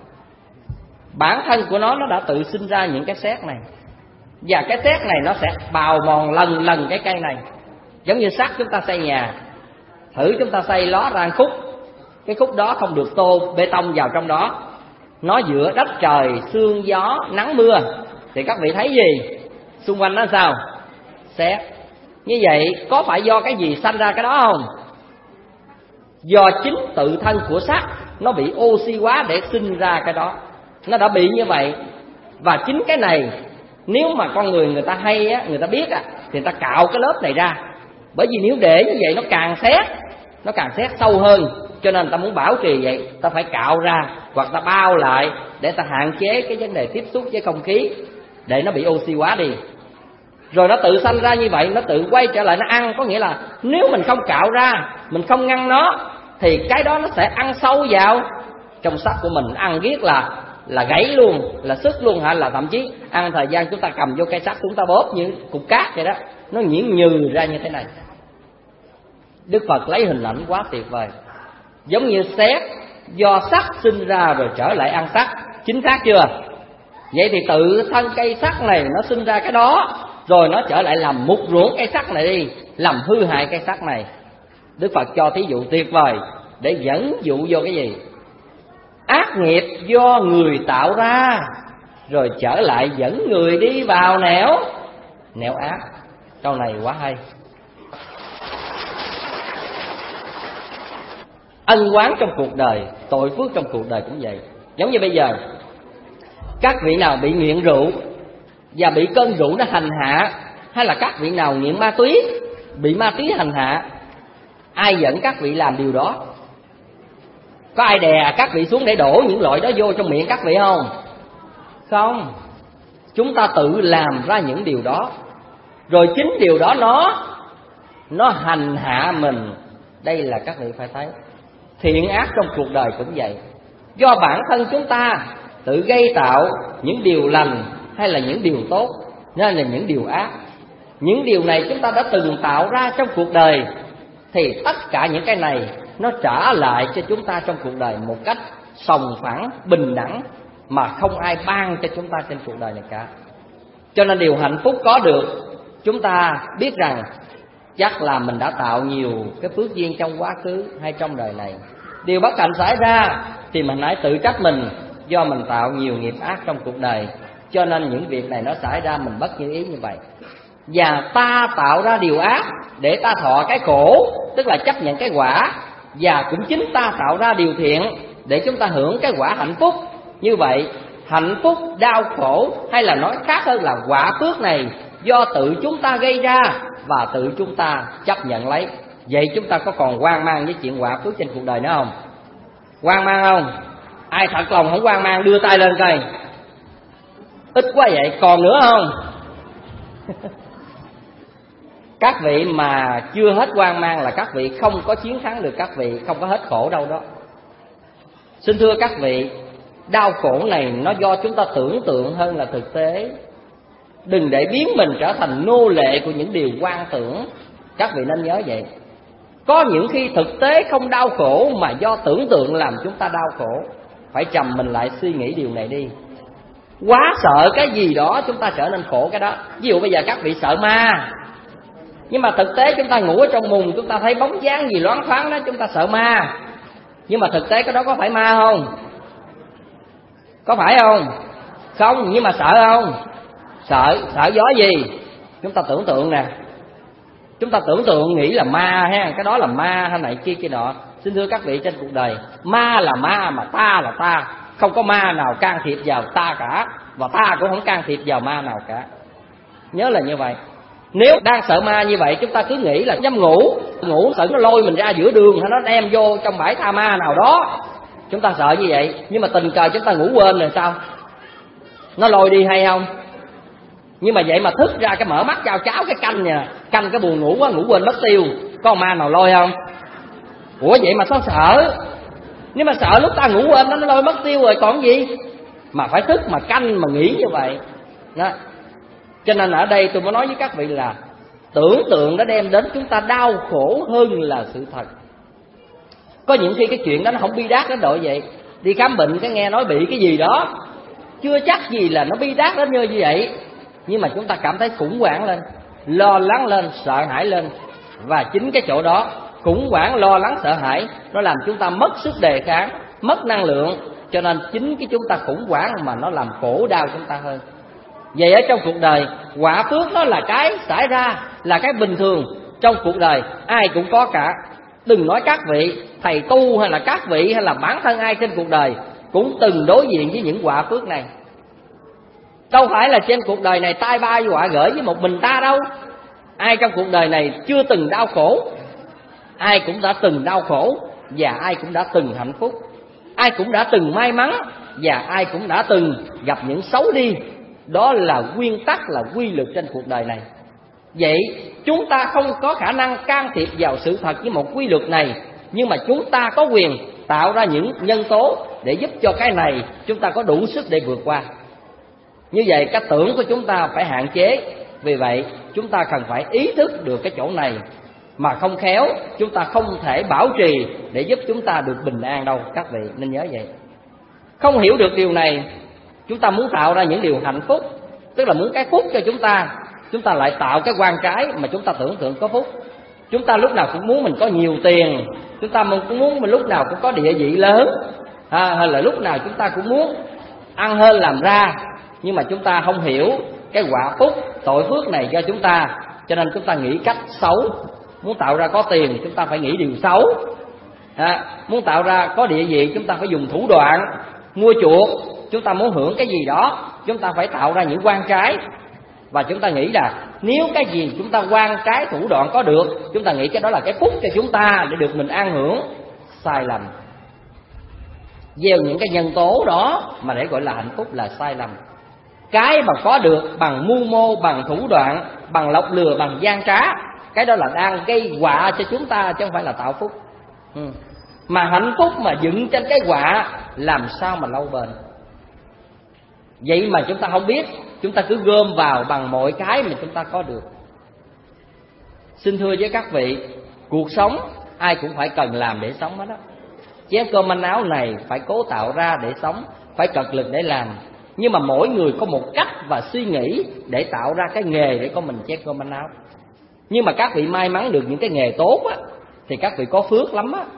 Bản thân của nó đã tự sinh ra những cái xét này, và cái xét này nó sẽ bào mòn lần lần cái cây này. Giống như sắt chúng ta xây nhà, thử chúng ta xây ló ra khúc, cái khúc đó không được tô bê tông vào trong đó, nó giữa đất trời, sương gió, nắng mưa, thì các vị thấy gì? Xung quanh nó sao? Xét. Như vậy có phải do cái gì sanh ra cái đó không? Do chính tự thân của sắt nó bị oxy hóa để sinh ra cái đó. Nó đã bị như vậy. Và chính cái này, nếu mà con người ta hay á, người ta biết á, thì người ta cạo cái lớp này ra. Bởi vì nếu để như vậy nó càng xét sâu hơn. Cho nên người ta muốn bảo trì vậy, ta phải cạo ra hoặc ta bao lại để ta hạn chế cái vấn đề tiếp xúc với không khí, để nó bị oxy hóa đi. Rồi nó tự sanh ra như vậy, nó tự quay trở lại nó ăn. Có nghĩa là nếu mình không cạo ra, mình không ngăn nó, thì cái đó nó sẽ ăn sâu vào trong sắt của mình, ăn riết là gãy luôn, là sức luôn hả? Là thậm chí ăn thời gian chúng ta cầm vô cây sắt, chúng ta bóp như cục cát vậy đó, nó nhuyễn nhừ ra như thế này. Đức Phật lấy hình ảnh quá tuyệt vời. Giống như sét do sắt sinh ra rồi trở lại ăn sắt. Chính xác chưa? Vậy thì tự thân cây sắt này nó sinh ra cái đó, rồi nó trở lại làm mục ruỗng cây sắt này đi, làm hư hại cây sắt này. Đức Phật cho thí dụ tuyệt vời để dẫn dụ vô cái gì? Ác nghiệp do người tạo ra rồi trở lại dẫn người đi vào nẻo ác. Câu này quá hay. Ân oán trong cuộc đời, tội phước trong cuộc đời cũng vậy. Giống như bây giờ, các vị nào bị nghiện rượu và bị cơn rượu nó hành hạ, hay là các vị nào nghiện ma túy, bị ma túy hành hạ, ai dẫn các vị làm điều đó? Có ai đè các vị xuống để đổ những loại đó vô trong miệng các vị không? Không. Chúng ta tự làm ra những điều đó. Rồi chính điều đó nó hành hạ mình. Đây là các vị phải thấy. Thiện ác trong cuộc đời cũng vậy. Do bản thân chúng ta tự gây tạo những điều lành hay là những điều tốt, nên là những điều ác. Những điều này chúng ta đã từng tạo ra trong cuộc đời, thì tất cả những cái này nó trả lại cho chúng ta trong cuộc đời một cách sòng phẳng, bình đẳng, mà không ai ban cho chúng ta trên cuộc đời này cả. Cho nên điều hạnh phúc có được, chúng ta biết rằng chắc là mình đã tạo nhiều cái phước duyên trong quá khứ hay trong đời này. Điều bất hạnh xảy ra thì mình hãy tự trách mình, do mình tạo nhiều nghiệp ác trong cuộc đời, cho nên những việc này nó xảy ra, mình bất như ý như vậy. Và ta tạo ra điều ác để ta thọ cái khổ, tức là chấp nhận cái quả. Và cũng chính ta tạo ra điều thiện để chúng ta hưởng cái quả hạnh phúc. Như vậy hạnh phúc, đau khổ, hay là nói khác hơn là quả phước này, do tự chúng ta gây ra và tự chúng ta chấp nhận lấy. Vậy chúng ta có còn hoang mang với chuyện quả phước trên cuộc đời nữa không? Hoang mang không? Ai thật lòng không hoang mang đưa tay lên coi. Ít quá vậy, còn nữa không? Các vị mà chưa hết hoang mang là các vị không có chiến thắng được, các vị không có hết khổ đâu đó. Xin thưa các vị, đau khổ này nó do chúng ta tưởng tượng hơn là thực tế. Đừng để biến mình trở thành nô lệ của những điều quan tưởng. Các vị nên nhớ vậy. Có những khi thực tế không đau khổ mà do tưởng tượng làm chúng ta đau khổ. Phải trầm mình lại suy nghĩ điều này đi. Quá sợ cái gì đó chúng ta trở nên khổ cái đó. Ví dụ bây giờ các vị sợ ma, nhưng mà thực tế chúng ta ngủ ở trong mùng, chúng ta thấy bóng dáng gì loáng thoáng đó, chúng ta sợ ma. Nhưng mà thực tế cái đó có phải ma không? Có phải không? Không, nhưng mà sợ không? Sợ gió gì? Chúng ta tưởng tượng nè. Chúng ta tưởng tượng nghĩ là ma ha, cái đó là ma hay này kia kia nọ. Xin thưa các vị, trên cuộc đời ma là ma mà ta là ta, không có ma nào can thiệp vào ta cả, và ta cũng không can thiệp vào ma nào cả. Nhớ là như vậy. Nếu đang sợ ma như vậy, chúng ta cứ nghĩ là nhắm ngủ sợ nó lôi mình ra giữa đường, hay nó đem vô trong bãi tha ma nào đó, chúng ta sợ như vậy. Nhưng mà tình cờ chúng ta ngủ quên rồi sao? Nó lôi đi hay không? Nhưng mà vậy mà thức ra cái mở mắt chao cháo cái canh nha, canh cái buồn ngủ quá, ngủ quên mất tiêu, có ma nào lôi không? Ủa vậy mà sao sợ? Nếu mà sợ lúc ta ngủ quên nó lôi mất tiêu rồi còn gì mà phải thức mà canh mà nghĩ như vậy đó. Cho nên ở đây tôi muốn nói với các vị là tưởng tượng đã đem đến chúng ta đau khổ hơn là sự thật. Có những khi cái chuyện đó nó không bi đát đến độ vậy. Đi khám bệnh cái nghe nói bị cái gì đó, chưa chắc gì là nó bi đát đến như vậy, nhưng mà chúng ta cảm thấy khủng hoảng lên, lo lắng lên, sợ hãi lên. Và chính cái chỗ đó, khủng hoảng, lo lắng, sợ hãi, nó làm chúng ta mất sức đề kháng, mất năng lượng. Cho nên chính cái chúng ta khủng hoảng mà nó làm khổ đau chúng ta hơn. Vậy ở trong cuộc đời, quả phước nó là cái xảy ra, là cái bình thường trong cuộc đời, ai cũng có cả. Đừng nói các vị thầy tu hay là các vị hay là bản thân ai trên cuộc đời cũng từng đối diện với những quả phước này. Đâu phải là trên cuộc đời này tai ba họa gởi với một mình ta đâu. Ai trong cuộc đời này chưa từng đau khổ? Ai cũng đã từng đau khổ, và ai cũng đã từng hạnh phúc. Ai cũng đã từng may mắn, và ai cũng đã từng gặp những xấu đi. Đó là nguyên tắc, là quy luật trên cuộc đời này. Vậy chúng ta không có khả năng can thiệp vào sự thật với một quy luật này, nhưng mà chúng ta có quyền tạo ra những nhân tố để giúp cho cái này chúng ta có đủ sức để vượt qua. Như vậy cái tưởng của chúng ta phải hạn chế. Vì vậy chúng ta cần phải ý thức được cái chỗ này, mà không khéo chúng ta không thể bảo trì để giúp chúng ta được bình an đâu. Các vị nên nhớ vậy. Không hiểu được điều này, chúng ta muốn tạo ra những điều hạnh phúc, tức là muốn cái phúc cho chúng ta lại tạo cái quan trái mà chúng ta tưởng tượng có phúc. Chúng ta lúc nào cũng muốn mình có nhiều tiền, chúng ta cũng muốn mình lúc nào cũng có địa vị lớn, hay là lúc nào chúng ta cũng muốn ăn hơn làm ra. Nhưng mà chúng ta không hiểu cái quả phúc, tội phước này cho chúng ta, cho nên chúng ta nghĩ cách xấu. Muốn tạo ra có tiền, chúng ta phải nghĩ điều xấu. Muốn tạo ra có địa vị, chúng ta phải dùng thủ đoạn mua chuộc. Chúng ta muốn hưởng cái gì đó, chúng ta phải tạo ra những quan trái. Và chúng ta nghĩ là nếu cái gì chúng ta quan trái thủ đoạn có được, chúng ta nghĩ cái đó là cái phúc cho chúng ta để được mình an hưởng. Sai lầm. Gieo những cái nhân tố đó mà để gọi là hạnh phúc là sai lầm. Cái mà có được bằng mưu mô, bằng thủ đoạn, bằng lọc lừa, bằng gian trá, cái đó là đang gây họa cho chúng ta, chứ không phải là tạo phúc. Mà hạnh phúc mà dựng trên cái họa làm sao mà lâu bền. Vậy mà chúng ta không biết, chúng ta cứ gom vào bằng mọi cái mà chúng ta có được. Xin thưa với các vị, cuộc sống ai cũng phải cần làm để sống hết đó. Chén cơm manh áo này phải cố tạo ra để sống, phải cật lực để làm. Nhưng mà mỗi người có một cách và suy nghĩ để tạo ra cái nghề để có mình chén cơm manh áo. Nhưng mà các vị may mắn được những cái nghề tốt á, thì các vị có phước lắm á.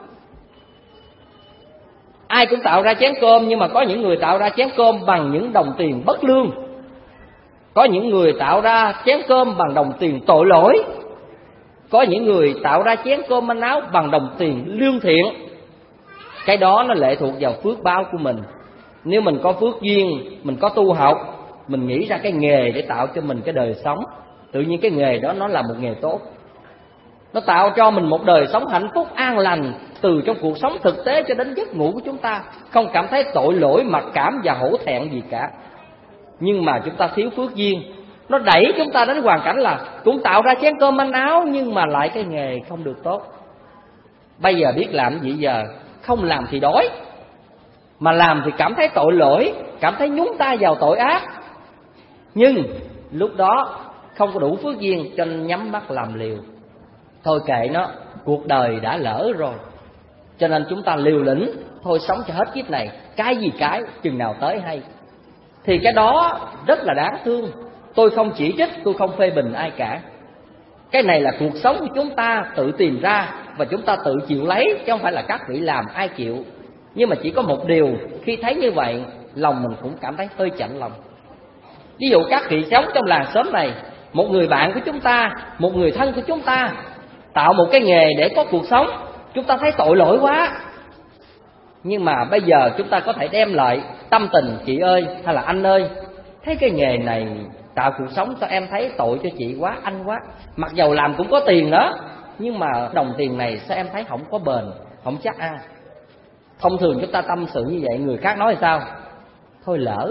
Ai cũng tạo ra chén cơm, nhưng mà có những người tạo ra chén cơm bằng những đồng tiền bất lương. Có những người tạo ra chén cơm bằng đồng tiền tội lỗi. Có những người tạo ra chén cơm manh áo bằng đồng tiền lương thiện. Cái đó nó lệ thuộc vào phước báo của mình. Nếu mình có phước duyên, mình có tu học, mình nghĩ ra cái nghề để tạo cho mình cái đời sống, tự nhiên cái nghề đó nó là một nghề tốt. Nó tạo cho mình một đời sống hạnh phúc an lành, từ trong cuộc sống thực tế cho đến giấc ngủ của chúng ta, không cảm thấy tội lỗi, mặc cảm và hổ thẹn gì cả. Nhưng mà chúng ta thiếu phước duyên, nó đẩy chúng ta đến hoàn cảnh là cũng tạo ra chén cơm manh áo, nhưng mà lại cái nghề không được tốt. Bây giờ biết làm gì giờ? Không làm thì đói, mà làm thì cảm thấy tội lỗi, cảm thấy nhúng tay vào tội ác. Nhưng lúc đó không có đủ phước duyên, cho nên nhắm mắt làm liều. Thôi kệ nó, cuộc đời đã lỡ rồi, cho nên chúng ta liều lĩnh, thôi sống cho hết kiếp này, cái gì cái, chừng nào tới hay. Thì cái đó rất là đáng thương. Tôi không chỉ trích, tôi không phê bình ai cả. Cái này là cuộc sống của chúng ta tự tìm ra, và chúng ta tự chịu lấy, chứ không phải là các vị làm ai chịu. Nhưng mà chỉ có một điều, khi thấy như vậy, lòng mình cũng cảm thấy hơi chạnh lòng. Ví dụ các vị sống trong làng xóm này, một người bạn của chúng ta, một người thân của chúng ta tạo một cái nghề để có cuộc sống, chúng ta thấy tội lỗi quá. Nhưng mà bây giờ chúng ta có thể đem lại tâm tình: chị ơi hay là anh ơi, thấy cái nghề này tạo cuộc sống sao em thấy tội cho chị quá, anh quá. Mặc dầu làm cũng có tiền đó, nhưng mà đồng tiền này sao em thấy không có bền, không chắc ăn. Thông thường chúng ta tâm sự như vậy, người khác nói sao? Thôi lỡ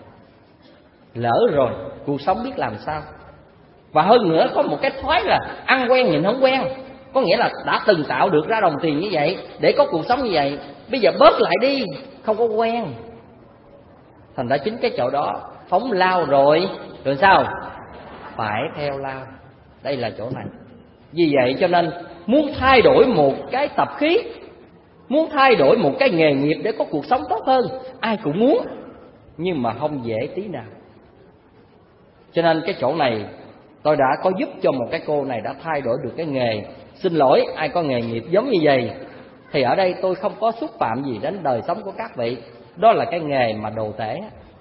rồi, cuộc sống biết làm sao. Và hơn nữa có một cái thói là ăn quen nhìn không quen. Có nghĩa là đã từng tạo được ra đồng tiền như vậy để có cuộc sống như vậy, bây giờ bớt lại đi, không có quen. Thành ra chính cái chỗ đó phóng lao rồi sao? Phải theo lao. Đây là chỗ này. Vì vậy cho nên muốn thay đổi một cái tập khí, muốn thay đổi một cái nghề nghiệp để có cuộc sống tốt hơn, ai cũng muốn, nhưng mà không dễ tí nào. Cho nên cái chỗ này tôi đã có giúp cho một cái cô này đã thay đổi được cái nghề. Xin lỗi ai có nghề nghiệp giống như vậy, thì ở đây tôi không có xúc phạm gì đến đời sống của các vị. Đó là cái nghề mà đồ tể.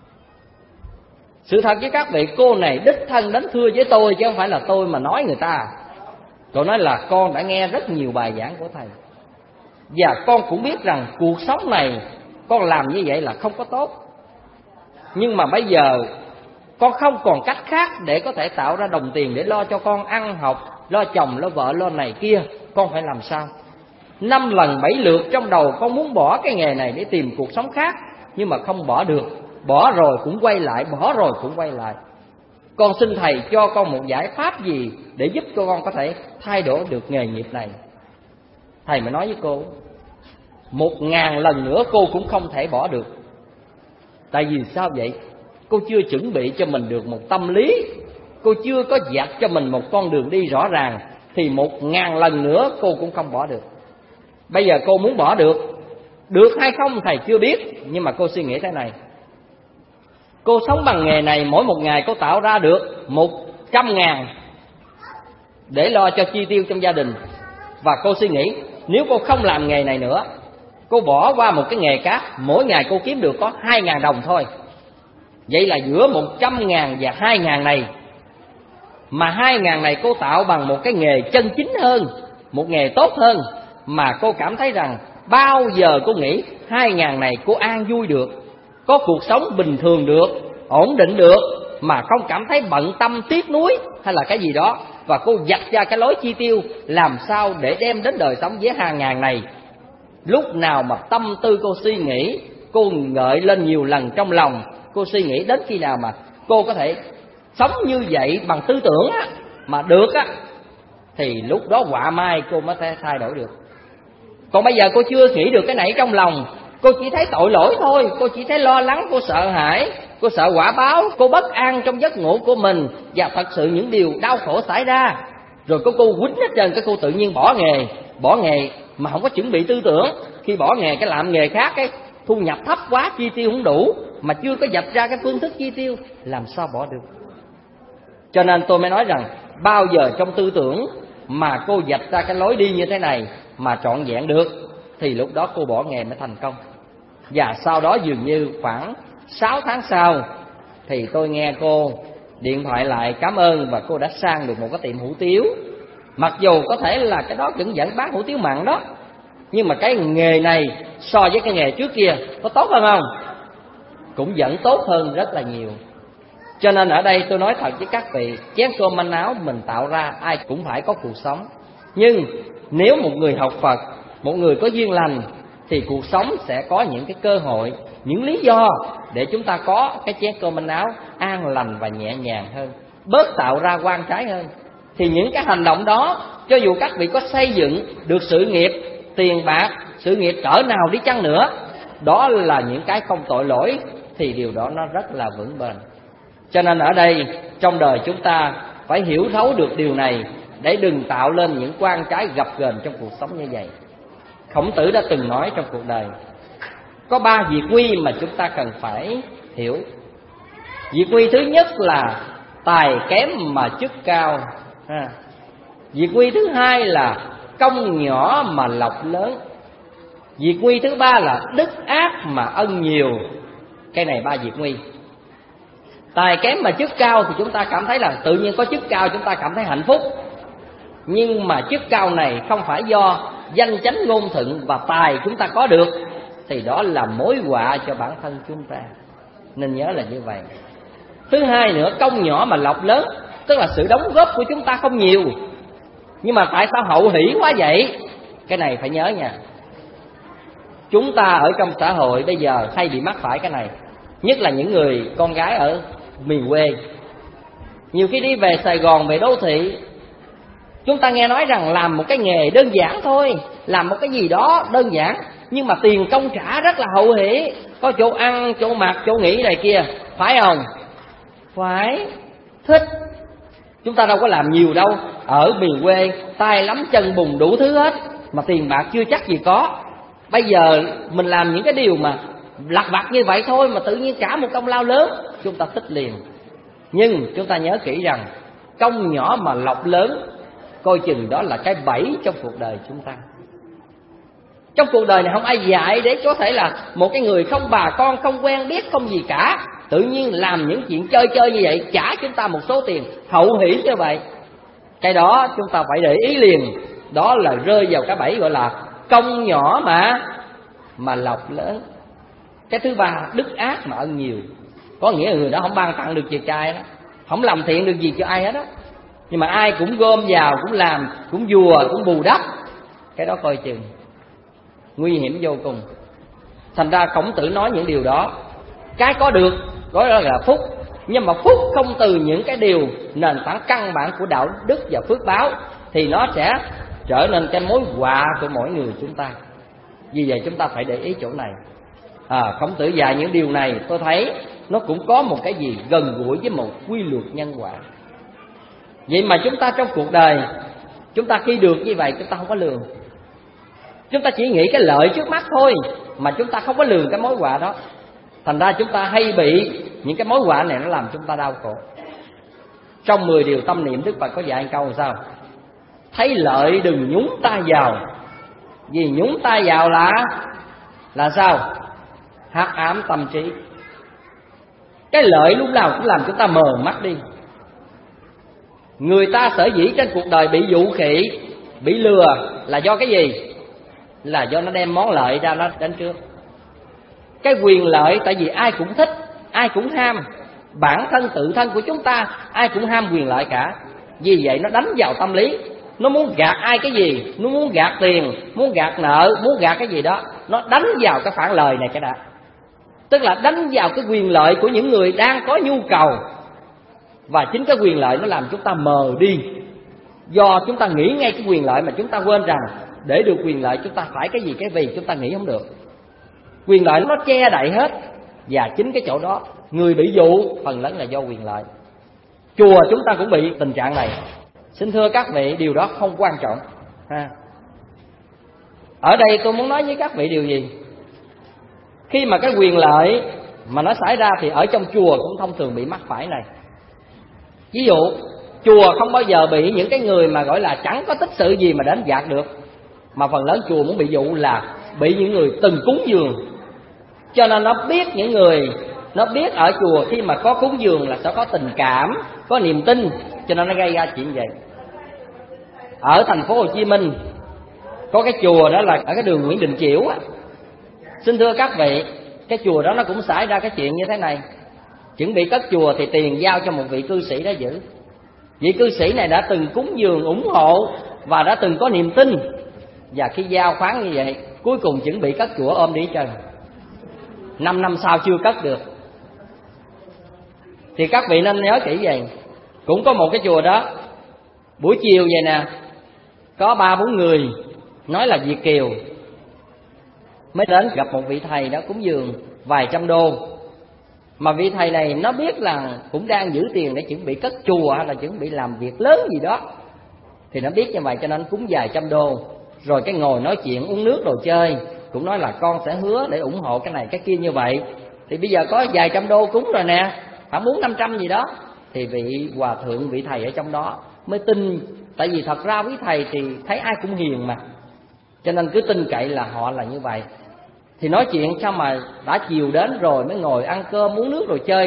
Sự thật với các vị, cô này đích thân đến thưa với tôi, chứ không phải là tôi mà nói người ta. Tôi nói là con đã nghe rất nhiều bài giảng của thầy, và con cũng biết rằng cuộc sống này con làm như vậy là không có tốt. Nhưng mà bây giờ con không còn cách khác để có thể tạo ra đồng tiền để lo cho con ăn học, lo chồng, lo vợ, lo này kia. Con phải làm sao? 5 lần 7 lượt trong đầu con muốn bỏ cái nghề này để tìm cuộc sống khác, nhưng mà không bỏ được. Bỏ rồi cũng quay lại, bỏ rồi cũng quay lại. Con xin thầy cho con một giải pháp gì để giúp cho con có thể thay đổi được nghề nghiệp này. Thầy mới nói với cô, 1000 lần nữa cô cũng không thể bỏ được. Tại vì sao vậy? Cô chưa chuẩn bị cho mình được một tâm lý, cô chưa có dạch cho mình một con đường đi rõ ràng, thì 1000 lần nữa cô cũng không bỏ được. Bây giờ cô muốn bỏ được hay không thầy chưa biết, nhưng mà cô suy nghĩ thế này: cô sống bằng nghề này, mỗi một ngày cô tạo ra được 100.000 để lo cho chi tiêu trong gia đình. Và cô suy nghĩ, nếu cô không làm nghề này nữa, cô bỏ qua một cái nghề khác, mỗi ngày cô kiếm được có 2.000 đồng thôi. Vậy là giữa 100.000 và 2.000 này, mà 2.000 này cô tạo bằng một cái nghề chân chính hơn, một nghề tốt hơn, mà cô cảm thấy rằng bao giờ cô nghĩ 2.000 này cô an vui được, có cuộc sống bình thường được, ổn định được, mà không cảm thấy bận tâm tiếc nuối hay là cái gì đó. Và cô vạch ra cái lối chi tiêu làm sao để đem đến đời sống với 2.000 này. Lúc nào mà tâm tư cô suy nghĩ, cô ngợi lên nhiều lần trong lòng, cô suy nghĩ đến khi nào mà cô có thể sống như vậy bằng tư tưởng á, mà được á, thì lúc đó họa mai cô mới thay đổi được. Còn bây giờ cô chưa nghĩ được cái này trong lòng, cô chỉ thấy tội lỗi thôi, cô chỉ thấy lo lắng, cô sợ hãi, cô sợ quả báo, cô bất an trong giấc ngủ của mình, và thật sự những điều đau khổ xảy ra. Rồi cô quýnh hết trơn, cái cô tự nhiên bỏ nghề mà không có chuẩn bị tư tưởng. Khi bỏ nghề cái làm nghề khác, cái thu nhập thấp quá, chi tiêu không đủ, mà chưa có vạch ra cái phương thức chi tiêu, làm sao bỏ được. Cho nên tôi mới nói rằng bao giờ trong tư tưởng mà cô vạch ra cái lối đi như thế này mà trọn vẹn được, thì lúc đó cô bỏ nghề mới thành công. Và sau đó dường như khoảng 6 tháng sau thì tôi nghe cô điện thoại lại cảm ơn, và cô đã sang được một cái tiệm hủ tiếu. Mặc dù có thể là cái đó vẫn bán hủ tiếu mặn đó, nhưng mà cái nghề này so với cái nghề trước kia có tốt hơn không? Cũng vẫn tốt hơn rất là nhiều. Cho nên ở đây tôi nói thật với các vị, chén cơm manh áo mình tạo ra ai cũng phải có cuộc sống. Nhưng nếu một người học Phật, một người có duyên lành, thì cuộc sống sẽ có những cái cơ hội, những lý do để chúng ta có cái chén cơm manh áo an lành và nhẹ nhàng hơn, bớt tạo ra oan trái hơn. Thì những cái hành động đó, cho dù các vị có xây dựng được sự nghiệp, tiền bạc, sự nghiệp cỡ nào đi chăng nữa, đó là những cái không tội lỗi, thì điều đó nó rất là vững bền. Cho nên ở đây trong đời chúng ta phải hiểu thấu được điều này, để đừng tạo lên những oan trái gập ghềnh trong cuộc sống như vậy. Khổng Tử đã từng nói trong cuộc đời có 3 việc nguy mà chúng ta cần phải hiểu. Việc nguy thứ nhất là tài kém mà chức cao. Việc nguy thứ hai là công nhỏ mà lộc lớn. Việc nguy thứ ba là đức ác mà ân nhiều. Cái này 3 việc nguy. Tài kém mà chức cao thì chúng ta cảm thấy là tự nhiên có chức cao chúng ta cảm thấy hạnh phúc. Nhưng mà chức cao này không phải do danh chánh ngôn thuận và tài chúng ta có được, thì đó là mối họa cho bản thân chúng ta. Nên nhớ là như vậy. Thứ hai nữa, công nhỏ mà lộc lớn, tức là sự đóng góp của chúng ta không nhiều, nhưng mà tại sao hậu hỷ quá vậy? Cái này phải nhớ nha. Chúng ta ở trong xã hội bây giờ hay bị mắc phải cái này, nhất là những người con gái ở miền quê. Nhiều khi đi về Sài Gòn, về đô thị, chúng ta nghe nói rằng làm một cái nghề đơn giản thôi, làm một cái gì đó đơn giản, nhưng mà tiền công trả rất là hậu hỷ, có chỗ ăn, chỗ mặc, chỗ nghỉ này kia, phải không? Phải, thích. Chúng ta đâu có làm nhiều đâu. Ở miền quê tay lắm chân bùn đủ thứ hết, mà tiền bạc chưa chắc gì có. Bây giờ mình làm những cái điều mà lặt vặt như vậy thôi mà tự nhiên cả một công lao lớn, chúng ta thích liền. Nhưng chúng ta nhớ kỹ rằng công nhỏ mà lộc lớn, coi chừng đó là cái bẫy trong cuộc đời chúng ta. Trong cuộc đời này không ai dạy để có thể là một cái người không bà con, không quen biết, không gì cả, tự nhiên làm những chuyện chơi chơi như vậy, trả chúng ta một số tiền hậu hỷ như vậy. Cái đó chúng ta phải để ý liền. Đó là rơi vào cái bẫy gọi là công nhỏ mà lộc lớn. Cái thứ ba, đức ác mà ân nhiều. Có nghĩa là người đó không ban tặng được gì cho ai đó, không làm thiện được gì cho ai hết đó, nhưng mà ai cũng gom vào, cũng làm, cũng vùa, cũng bù đắp. Cái đó coi chừng nguy hiểm vô cùng. Thành ra Khổng Tử nói những điều đó. Cái có được đó là phúc, nhưng mà phúc không từ những cái điều nền tảng căn bản của đạo đức và phước báo thì nó sẽ trở nên cái mối họa của mỗi người chúng ta. Vì vậy chúng ta phải để ý chỗ này. Khổng Tử dạy những điều này, tôi thấy nó cũng có một cái gì gần gũi với một quy luật nhân quả. Vậy mà chúng ta trong cuộc đời, chúng ta khi được như vậy chúng ta không có lường. Chúng ta chỉ nghĩ cái lợi trước mắt thôi, mà chúng ta không có lường cái mối họa đó. Thành ra chúng ta hay bị những cái mối họa này nó làm chúng ta đau khổ. Trong 10 điều tâm niệm, Đức Phật có dạy câu làm sao? Thấy lợi đừng nhúng tay vào. Vì nhúng tay vào là sao? Hắc ám tâm trí. Cái lợi lúc nào cũng làm chúng ta mờ mắt đi. Người ta sở dĩ trên cuộc đời bị dụ khỉ, bị lừa là do cái gì? Là do nó đem món lợi ra nó đánh trước. Cái quyền lợi tại vì ai cũng thích, ai cũng ham. Bản thân tự thân của chúng ta ai cũng ham quyền lợi cả. Vì vậy nó đánh vào tâm lý. Nó muốn gạt ai cái gì, nó muốn gạt tiền, muốn gạt nợ, muốn gạt cái gì đó, nó đánh vào cái phản lời này cái đã. Tức là đánh vào cái quyền lợi của những người đang có nhu cầu. Và chính cái quyền lợi nó làm chúng ta mờ đi. Do chúng ta nghĩ ngay cái quyền lợi mà chúng ta quên rằng để được quyền lợi chúng ta phải cái gì cái vì, chúng ta nghĩ không được. Quyền lợi nó che đậy hết. Và chính cái chỗ đó người bị dụ phần lớn là do quyền lợi. Chùa chúng ta cũng bị tình trạng này. Xin thưa các vị, điều đó không quan trọng ha. Ở đây tôi muốn nói với các vị điều gì? Khi mà cái quyền lợi mà nó xảy ra thì ở trong chùa cũng thông thường bị mắc phải này. Ví dụ chùa không bao giờ bị những cái người mà gọi là chẳng có tích sự gì mà đến gạt được, mà phần lớn chùa muốn bị dụ là bị những người từng cúng dường. Cho nên nó biết những người, nó biết ở chùa khi mà có cúng dường là sẽ có tình cảm, có niềm tin, cho nên nó gây ra chuyện vậy. Ở thành phố Hồ Chí Minh có cái chùa đó là ở cái đường Nguyễn Đình Chiểu á. Xin thưa các vị, cái chùa đó nó cũng xảy ra cái chuyện như thế này. Chuẩn bị cất chùa thì tiền giao cho một vị cư sĩ đó giữ. Vị cư sĩ này đã từng cúng dường ủng hộ và đã từng có niềm tin. Và khi giao khoán như vậy, cuối cùng chuẩn bị cất chùa ôm đi trần. 5 năm sau chưa cất được. Thì các vị nên nhớ kỹ vậy. Cũng có một cái chùa đó, buổi chiều vậy nè, có 3-4 người nói là Việt kiều mới đến gặp một vị thầy đó cúng dường vài trăm đô. Mà vị thầy này nó biết là cũng đang giữ tiền để chuẩn bị cất chùa hay là chuẩn bị làm việc lớn gì đó, thì nó biết như vậy cho nên cúng vài trăm đô. Rồi cái ngồi nói chuyện uống nước đồ chơi, cũng nói là con sẽ hứa để ủng hộ cái này cái kia như vậy. Thì bây giờ có vài trăm đô cúng rồi nè, khoảng 400-500 gì đó. Thì vị hòa thượng, vị thầy ở trong đó mới tin. Tại vì thật ra quý thầy thì thấy ai cũng hiền mà, cho nên cứ tin cậy là họ là như vậy. Thì nói chuyện sao mà đã chiều đến rồi mới ngồi ăn cơm uống nước rồi chơi.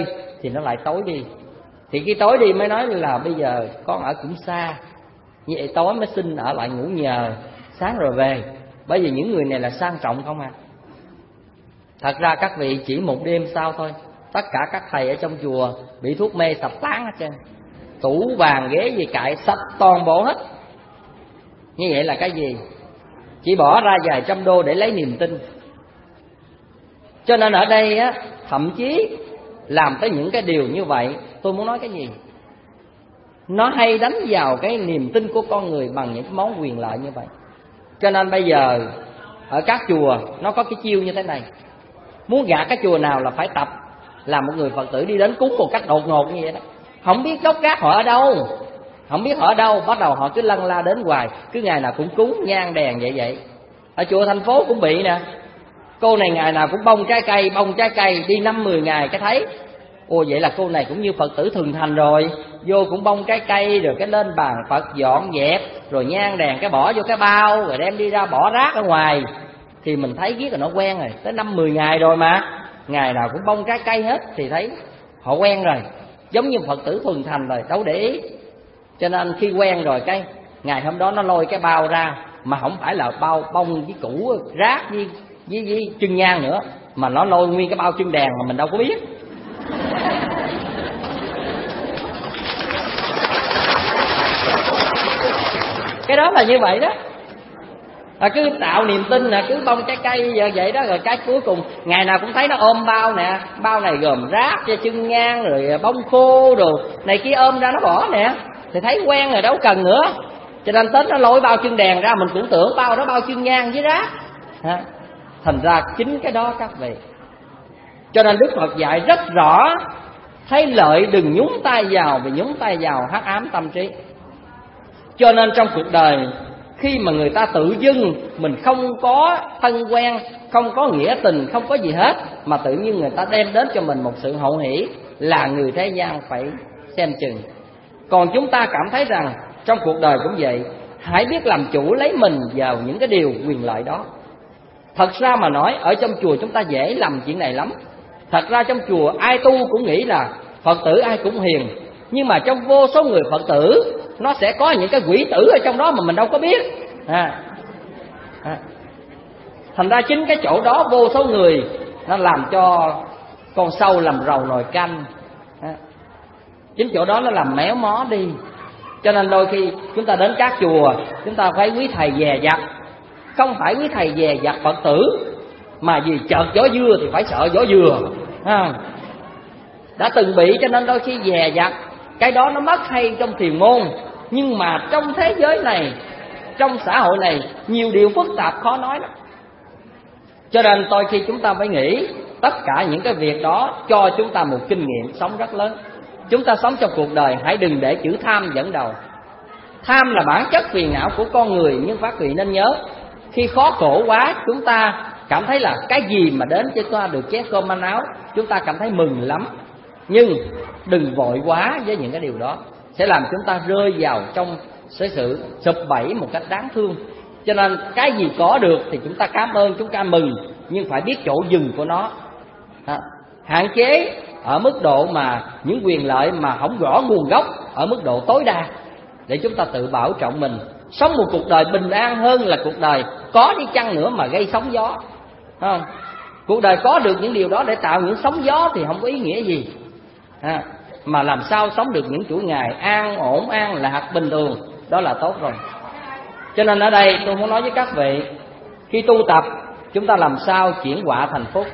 thì nó lại tối đi. Thì khi tối đi mới nói là bây giờ con ở cũng xa, như vậy tối mới xin ở lại ngủ nhờ, sáng rồi về. Bởi vì những người này là sang trọng không à. Thật ra các vị chỉ một đêm sau thôi, tất cả các thầy ở trong chùa bị thuốc mê sập tán hết trơn, tủ vàng ghế gì cại sạch toàn bộ hết. Như vậy là cái gì? Chỉ bỏ ra vài trăm đô để lấy niềm tin. Cho nên ở đây á, thậm chí làm tới những cái điều như vậy, tôi muốn nói cái gì? Nó hay đánh vào cái niềm tin của con người bằng những món quyền lợi như vậy. Cho nên bây giờ ở các chùa nó có cái chiêu như thế này. Muốn gạt cái chùa nào là phải tập làm một người Phật tử đi đến cúng một cách đột ngột như vậy đó. Không biết gốc gác họ ở đâu, không biết họ ở đâu, bắt đầu họ cứ lân la đến hoài, cứ ngày nào cũng cúng nhang đèn vậy. Ở chùa thành phố cũng bị nè. Cô này ngày nào cũng bông trái cây, đi 5-10 ngày cái thấy. Ồ, vậy là cô này cũng như Phật tử thường thành rồi. Vô cũng bông trái cây, rồi cái lên bàn Phật dọn dẹp, rồi nhang đèn cái bỏ vô cái bao, rồi đem đi ra bỏ rác ở ngoài. Thì mình thấy biết là nó quen rồi, tới 5-10 ngày rồi mà ngày nào cũng bông trái cây hết, thì thấy họ quen rồi, giống như Phật tử thuần thành rồi, đâu để ý. Cho nên khi quen rồi cái ngày hôm đó nó lôi cái bao ra, mà không phải là bao bông với củ rác với chân nhang nữa, mà nó lôi nguyên cái bao chân đèn mà mình đâu có biết. Cái đó là như vậy đó. Cứ tạo niềm tin nè, cứ bông trái cây giờ vậy đó, rồi cái cuối cùng ngày nào cũng thấy nó ôm bao nè, bao này gồm rác cho chân nhang rồi bông khô rồi này kia ôm ra nó bỏ nè, thì thấy quen rồi đâu cần nữa. Cho nên Tết nó lôi bao chân đèn ra, mình cũng tưởng bao đó bao chân nhang với rác. Thành ra chính cái đó các vị. Cho nên Đức Phật dạy rất rõ, thấy lợi đừng nhúng tay vào, vì nhúng tay vào hắc ám tâm trí. Cho nên trong cuộc đời, khi mà người ta tự dưng mình không có thân quen, không có nghĩa tình, không có gì hết, mà tự nhiên người ta đem đến cho mình một sự hậu hỷ, là người thế gian phải xem chừng. Còn chúng ta cảm thấy rằng trong cuộc đời cũng vậy, hãy biết làm chủ lấy mình vào những cái điều quyền lợi đó. Thật ra mà nói, ở trong chùa chúng ta dễ làm chuyện này lắm. Thật ra trong chùa ai tu cũng nghĩ là Phật tử ai cũng hiền, nhưng mà trong vô số người Phật tử nó sẽ có những cái quỷ tử ở trong đó mà mình đâu có biết. Thành ra chính cái chỗ đó vô số người nó làm cho con sâu làm rầu nồi canh. Chính chỗ đó nó làm méo mó đi. Cho nên đôi khi chúng ta đến các chùa, chúng ta phải quý thầy dè dặt. Không phải quý thầy dè dặt Phật tử, mà vì chợt gió dưa thì phải sợ gió dừa. Đã từng bị, cho nên đôi khi dè dặt. Cái đó nó mất hay trong thiền môn, nhưng mà trong thế giới này, trong xã hội này, nhiều điều phức tạp khó nói lắm. Cho nên đôi khi chúng ta phải nghĩ tất cả những cái việc đó cho chúng ta một kinh nghiệm sống rất lớn. Chúng ta sống trong cuộc đời, hãy đừng để chữ tham dẫn đầu. Tham là bản chất phiền não của con người, nhưng các vị nên nhớ, khi khó khổ quá, chúng ta cảm thấy là cái gì mà đến cho chúng ta được chén cơm manh áo, chúng ta cảm thấy mừng lắm. Nhưng đừng vội quá với những cái điều đó, sẽ làm chúng ta rơi vào trong sự sụp bẫy một cách đáng thương. Cho nên cái gì có được thì chúng ta cảm ơn, chúng ta mừng, nhưng phải biết chỗ dừng của nó. Hạn chế ở mức độ mà những quyền lợi mà không rõ nguồn gốc, ở mức độ tối đa, để chúng ta tự bảo trọng mình, sống một cuộc đời bình an hơn là cuộc đời có đi chăng nữa mà gây sóng gió. Cuộc đời có được những điều đó để tạo những sóng gió thì không có ý nghĩa gì. Mà làm sao sống được những chuỗi ngày an ổn, an lạc, bình thường, đó là tốt rồi. Cho nên ở đây tôi muốn nói với các vị, khi tu tập chúng ta làm sao chuyển họa thành phúc.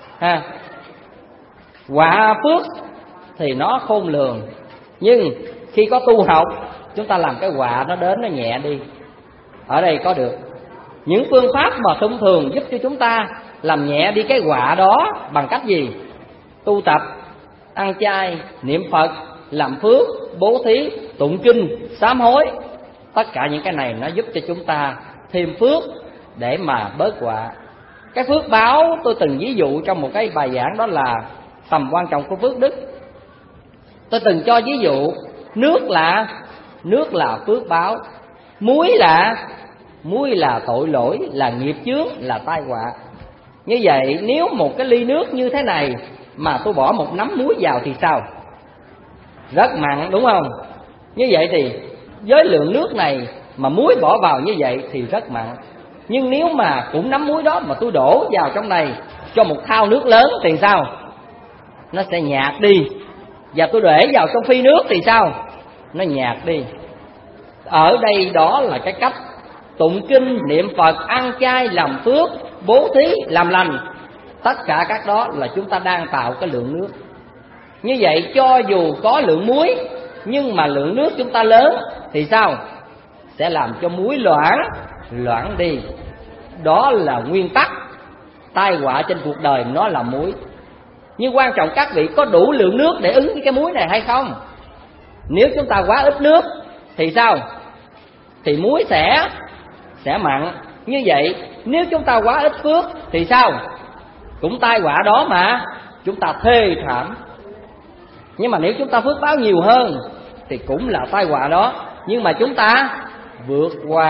Họa phước thì nó khôn lường, nhưng khi có tu học, chúng ta làm cái họa nó đến nó nhẹ đi. Ở đây có được những phương pháp mà thông thường giúp cho chúng ta làm nhẹ đi cái họa đó bằng cách gì? Tu tập, ăn chay, niệm Phật, làm phước, bố thí, tụng kinh, sám hối. Tất cả những cái này nó giúp cho chúng ta thêm phước để mà bớt họa. Cái phước báo tôi từng ví dụ trong một cái bài giảng, đó là tầm quan trọng của phước đức. Tôi từng cho ví dụ nước là phước báo, muối là tội lỗi, là nghiệp chướng, là tai họa. Như vậy nếu một cái ly nước như thế này mà tôi bỏ một nắm muối vào thì sao? Rất mặn đúng không? Như vậy thì với lượng nước này mà muối bỏ vào như vậy thì rất mặn. Nhưng nếu mà cũng nắm muối đó mà tôi đổ vào trong này cho một thau nước lớn thì sao? Nó sẽ nhạt đi. Và tôi để vào trong phi nước thì sao? Nó nhạt đi. Ở đây đó là cái cách tụng kinh, niệm Phật, ăn chay, làm phước, bố thí, làm lành. Tất cả các đó là chúng ta đang tạo cái lượng nước. Như vậy cho dù có lượng muối nhưng mà lượng nước chúng ta lớn thì sao? Sẽ làm cho muối loãng đi. Đó là nguyên tắc. Tai họa trên cuộc đời nó là muối. Nhưng quan trọng các vị có đủ lượng nước để ứng với cái muối này hay không? Nếu chúng ta quá ít nước thì sao? Thì muối sẽ mặn. Như vậy nếu chúng ta quá ít phước thì sao? Cũng tai họa đó mà chúng ta thê thảm. Nhưng mà nếu chúng ta phước báo nhiều hơn thì cũng là tai họa đó, nhưng mà chúng ta vượt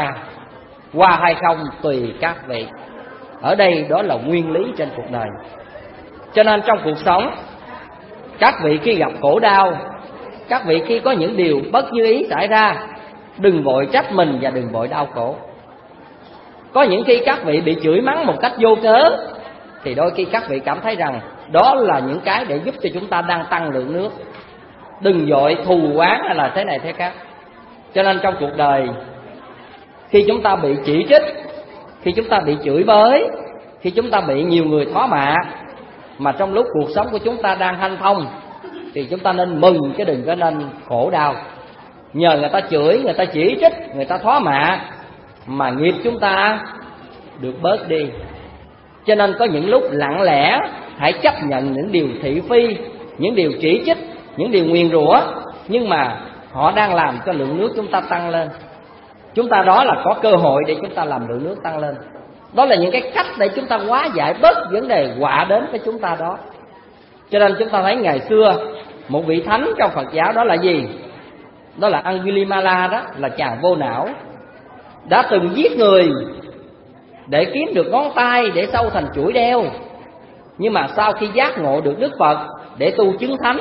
qua hay không tùy các vị. Ở đây đó là nguyên lý trên cuộc đời. Cho nên trong cuộc sống, các vị khi gặp khổ đau, các vị khi có những điều bất như ý xảy ra, đừng vội trách mình và đừng vội đau khổ. Có những khi các vị bị chửi mắng một cách vô cớ thì đôi khi các vị cảm thấy rằng đó là những cái để giúp cho chúng ta đang tăng lượng nước. Đừng vội thù oán hay là thế này thế khác. Cho nên trong cuộc đời, khi chúng ta bị chỉ trích, khi chúng ta bị chửi bới, khi chúng ta bị nhiều người thó mạ, mà trong lúc cuộc sống của chúng ta đang hanh thông, thì chúng ta nên mừng chứ đừng có nên khổ đau. Nhờ người ta chửi, người ta chỉ trích, người ta thó mạ mà nghiệp chúng ta được bớt đi. Cho nên có những lúc lặng lẽ hãy chấp nhận những điều thị phi, những điều chỉ trích, những điều nguyền rủa, nhưng mà họ đang làm cho lượng nước chúng ta tăng lên. Chúng ta đó là có cơ hội để chúng ta làm lượng nước tăng lên. Đó là những cái cách để chúng ta hóa giải bớt vấn đề họa đến với chúng ta đó. Cho nên chúng ta thấy ngày xưa một vị thánh trong Phật giáo đó là gì? Đó là Angulimala, đó là chàng vô não, đã từng giết người để kiếm được ngón tay để sâu thành chuỗi đeo. Nhưng mà sau khi giác ngộ được Đức Phật để tu chứng thánh,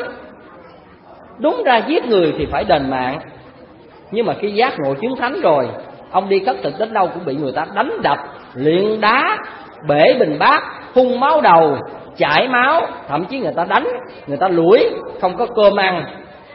đúng ra giết người thì phải đền mạng, nhưng mà khi giác ngộ chứng thánh rồi, ông đi cất thực đến đâu cũng bị người ta đánh đập, luyện đá, bể bình bát, phun máu đầu, chảy máu, thậm chí người ta đánh, người ta lủi, không có cơm ăn.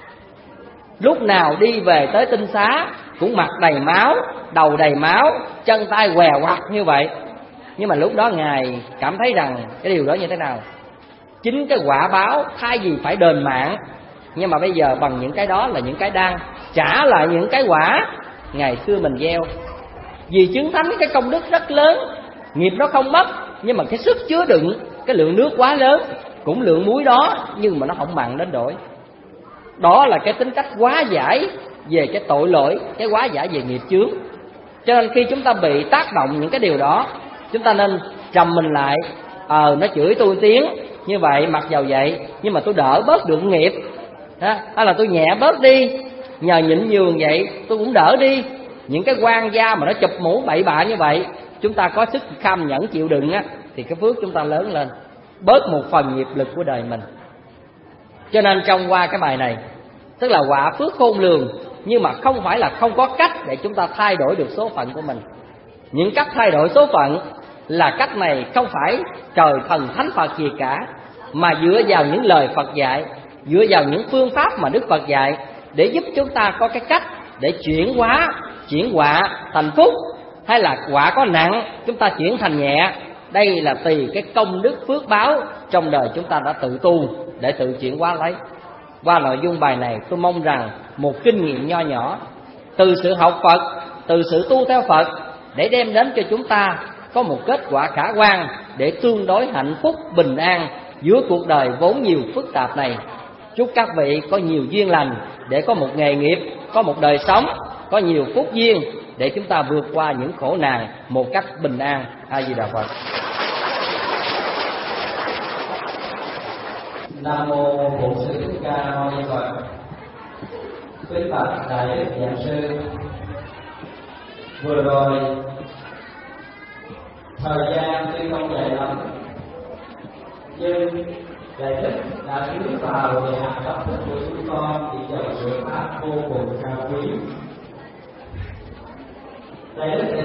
Lúc nào đi về tới tinh xá cũng mặt đầy máu, đầu đầy máu, chân tay què quặt như vậy. Nhưng mà lúc đó Ngài cảm thấy rằng cái điều đó như thế nào? Chính cái quả báo thay vì phải đền mạng, nhưng mà bây giờ bằng những cái đó là những cái đang trả lại những cái quả ngày xưa mình gieo. Vì chứng thánh cái công đức rất lớn, nghiệp nó không mất, nhưng mà cái sức chứa đựng cái lượng nước quá lớn, cũng lượng muối đó nhưng mà nó không mặn đến đổi. Đó là cái tính cách hóa giải về cái tội lỗi, cái hóa giải về nghiệp chướng. Cho nên khi chúng ta bị tác động những cái điều đó, chúng ta nên trầm mình lại. Nó chửi tôi tiếng như vậy, mặc dầu vậy nhưng mà tôi đỡ bớt được nghiệp, hay là tôi nhẹ bớt đi, nhờ nhịn nhường vậy tôi cũng đỡ đi. Những cái quan gia mà nó chụp mũ bậy bạ như vậy, chúng ta có sức kham nhẫn chịu đựng á, thì cái phước chúng ta lớn lên, bớt một phần nghiệp lực của đời mình. Cho nên trong qua cái bài này, tức là quả phước khôn lường, nhưng mà không phải là không có cách để chúng ta thay đổi được số phận của mình. Những cách thay đổi số phận là cách này không phải trời thần thánh Phật gì cả, mà dựa vào những lời Phật dạy, dựa vào những phương pháp mà Đức Phật dạy, để giúp chúng ta có cái cách để chuyển họa thành phúc, hay là quả có nặng chúng ta chuyển thành nhẹ. Đây là tùy cái công đức phước báo trong đời chúng ta đã tự tu để tự chuyển hóa lấy. Qua nội dung bài này, tôi mong rằng một kinh nghiệm nho nhỏ từ sự học Phật, từ sự tu theo Phật, để đem đến cho chúng ta có một kết quả khả quan để tương đối hạnh phúc bình an giữa cuộc đời vốn nhiều phức tạp này. Chúc các vị có nhiều duyên lành để có một nghề nghiệp, có một đời sống, có nhiều phúc duyên để chúng ta vượt qua những khổ nạn một cách bình an. A Di Đà Phật. Nam mô Bổn Sư Thích Ca Mâu Ni Phật. Kính bạch Đại Đức Giảng Sư, vừa rồi thời gian tuy không dài lắm, nhưng Đại Đức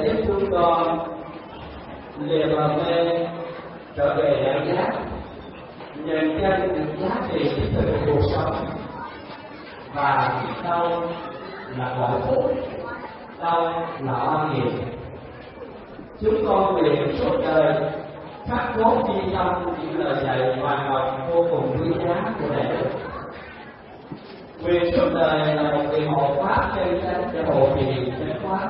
giúp chúng con lìa bờ mê trở về đại giác, nhận chân được giá trị thiết thực của cuộc sống, và đâu là gọi phúc, đâu là oan nghiệt. Chúng con nguyện suốt đời khắc cốt ghi trong những lời dạy hoàn ngọc vô cùng quý giá của Đại Đức. Nguyện suốt đời là một vị hộ pháp chân chánh cho hộ trì chánh pháp,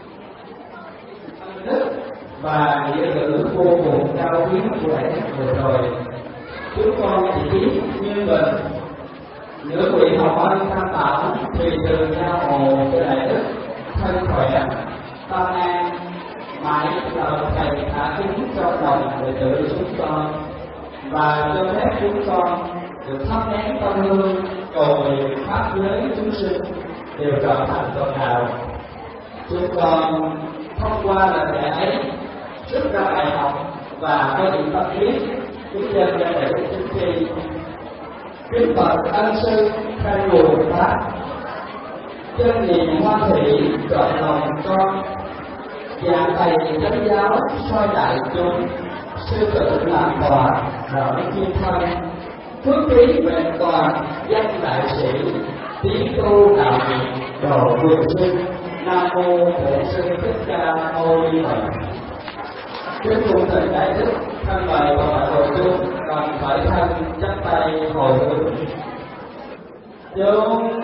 đức và nghĩa cử vô cùng cao quý của Đại Đức vừa rồi. Chúng con chỉ biết như mình nửa vị hồng ân tam bảo thì từ giao hồ cho Đại Đức thân khỏe tâm an, mãi là thầy thả kính cho lòng đệ tử chúng con, và cho phép chúng con được thắp nén tâm hương cầu nguyện pháp giới chúng sinh đều trở thành Phật đạo. Chúng con thông qua lời dạy ấy rút ra bài học và có những tâm huyết kính dân cho Đại Đức Chính Tri. Kính Phật ân sư khai nguồn pháp, chân niệm hoa thị trọn lòng con, giảng thầy chánh giáo soi đại chúng, sư tử làm tòa đạo thiên thân, phước trí vẹn toàn danh đại sĩ, tiến tu đạo nghiệp độ quần sinh. Nam mô Bổn Sư Thích Ca Mâu Ni Phật. Kính cung thỉnh Đại Đức thân mời và mọi hội chúng cần phải thân chắp tay hồi hướng. Chúng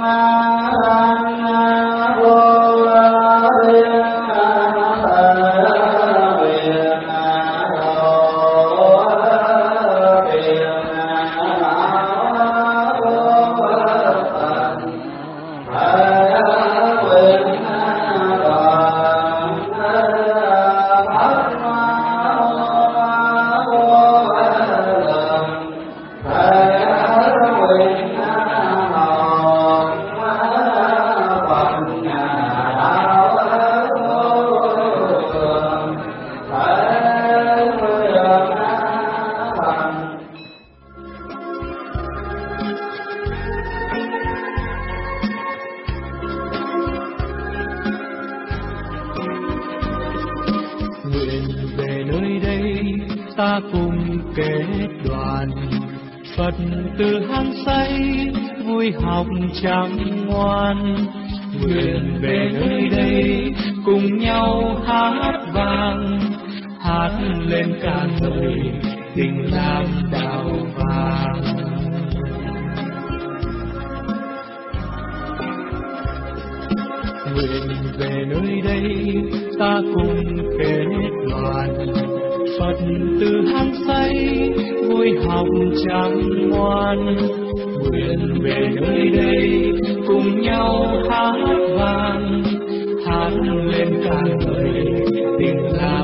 ta cùng kết đoàn, Phật từ hăng say vui học chẳng ngoan. Nguyện về nơi đây cùng nhau hát vang, hát lên cả đời tình làm đạo vàng. Nguyện về nơi đây ta cùng kết đoàn, Phật từ hăng say vui học chẳng ngoan. Nguyện về nơi đây cùng nhau hát vang, hát lên cả đời tình là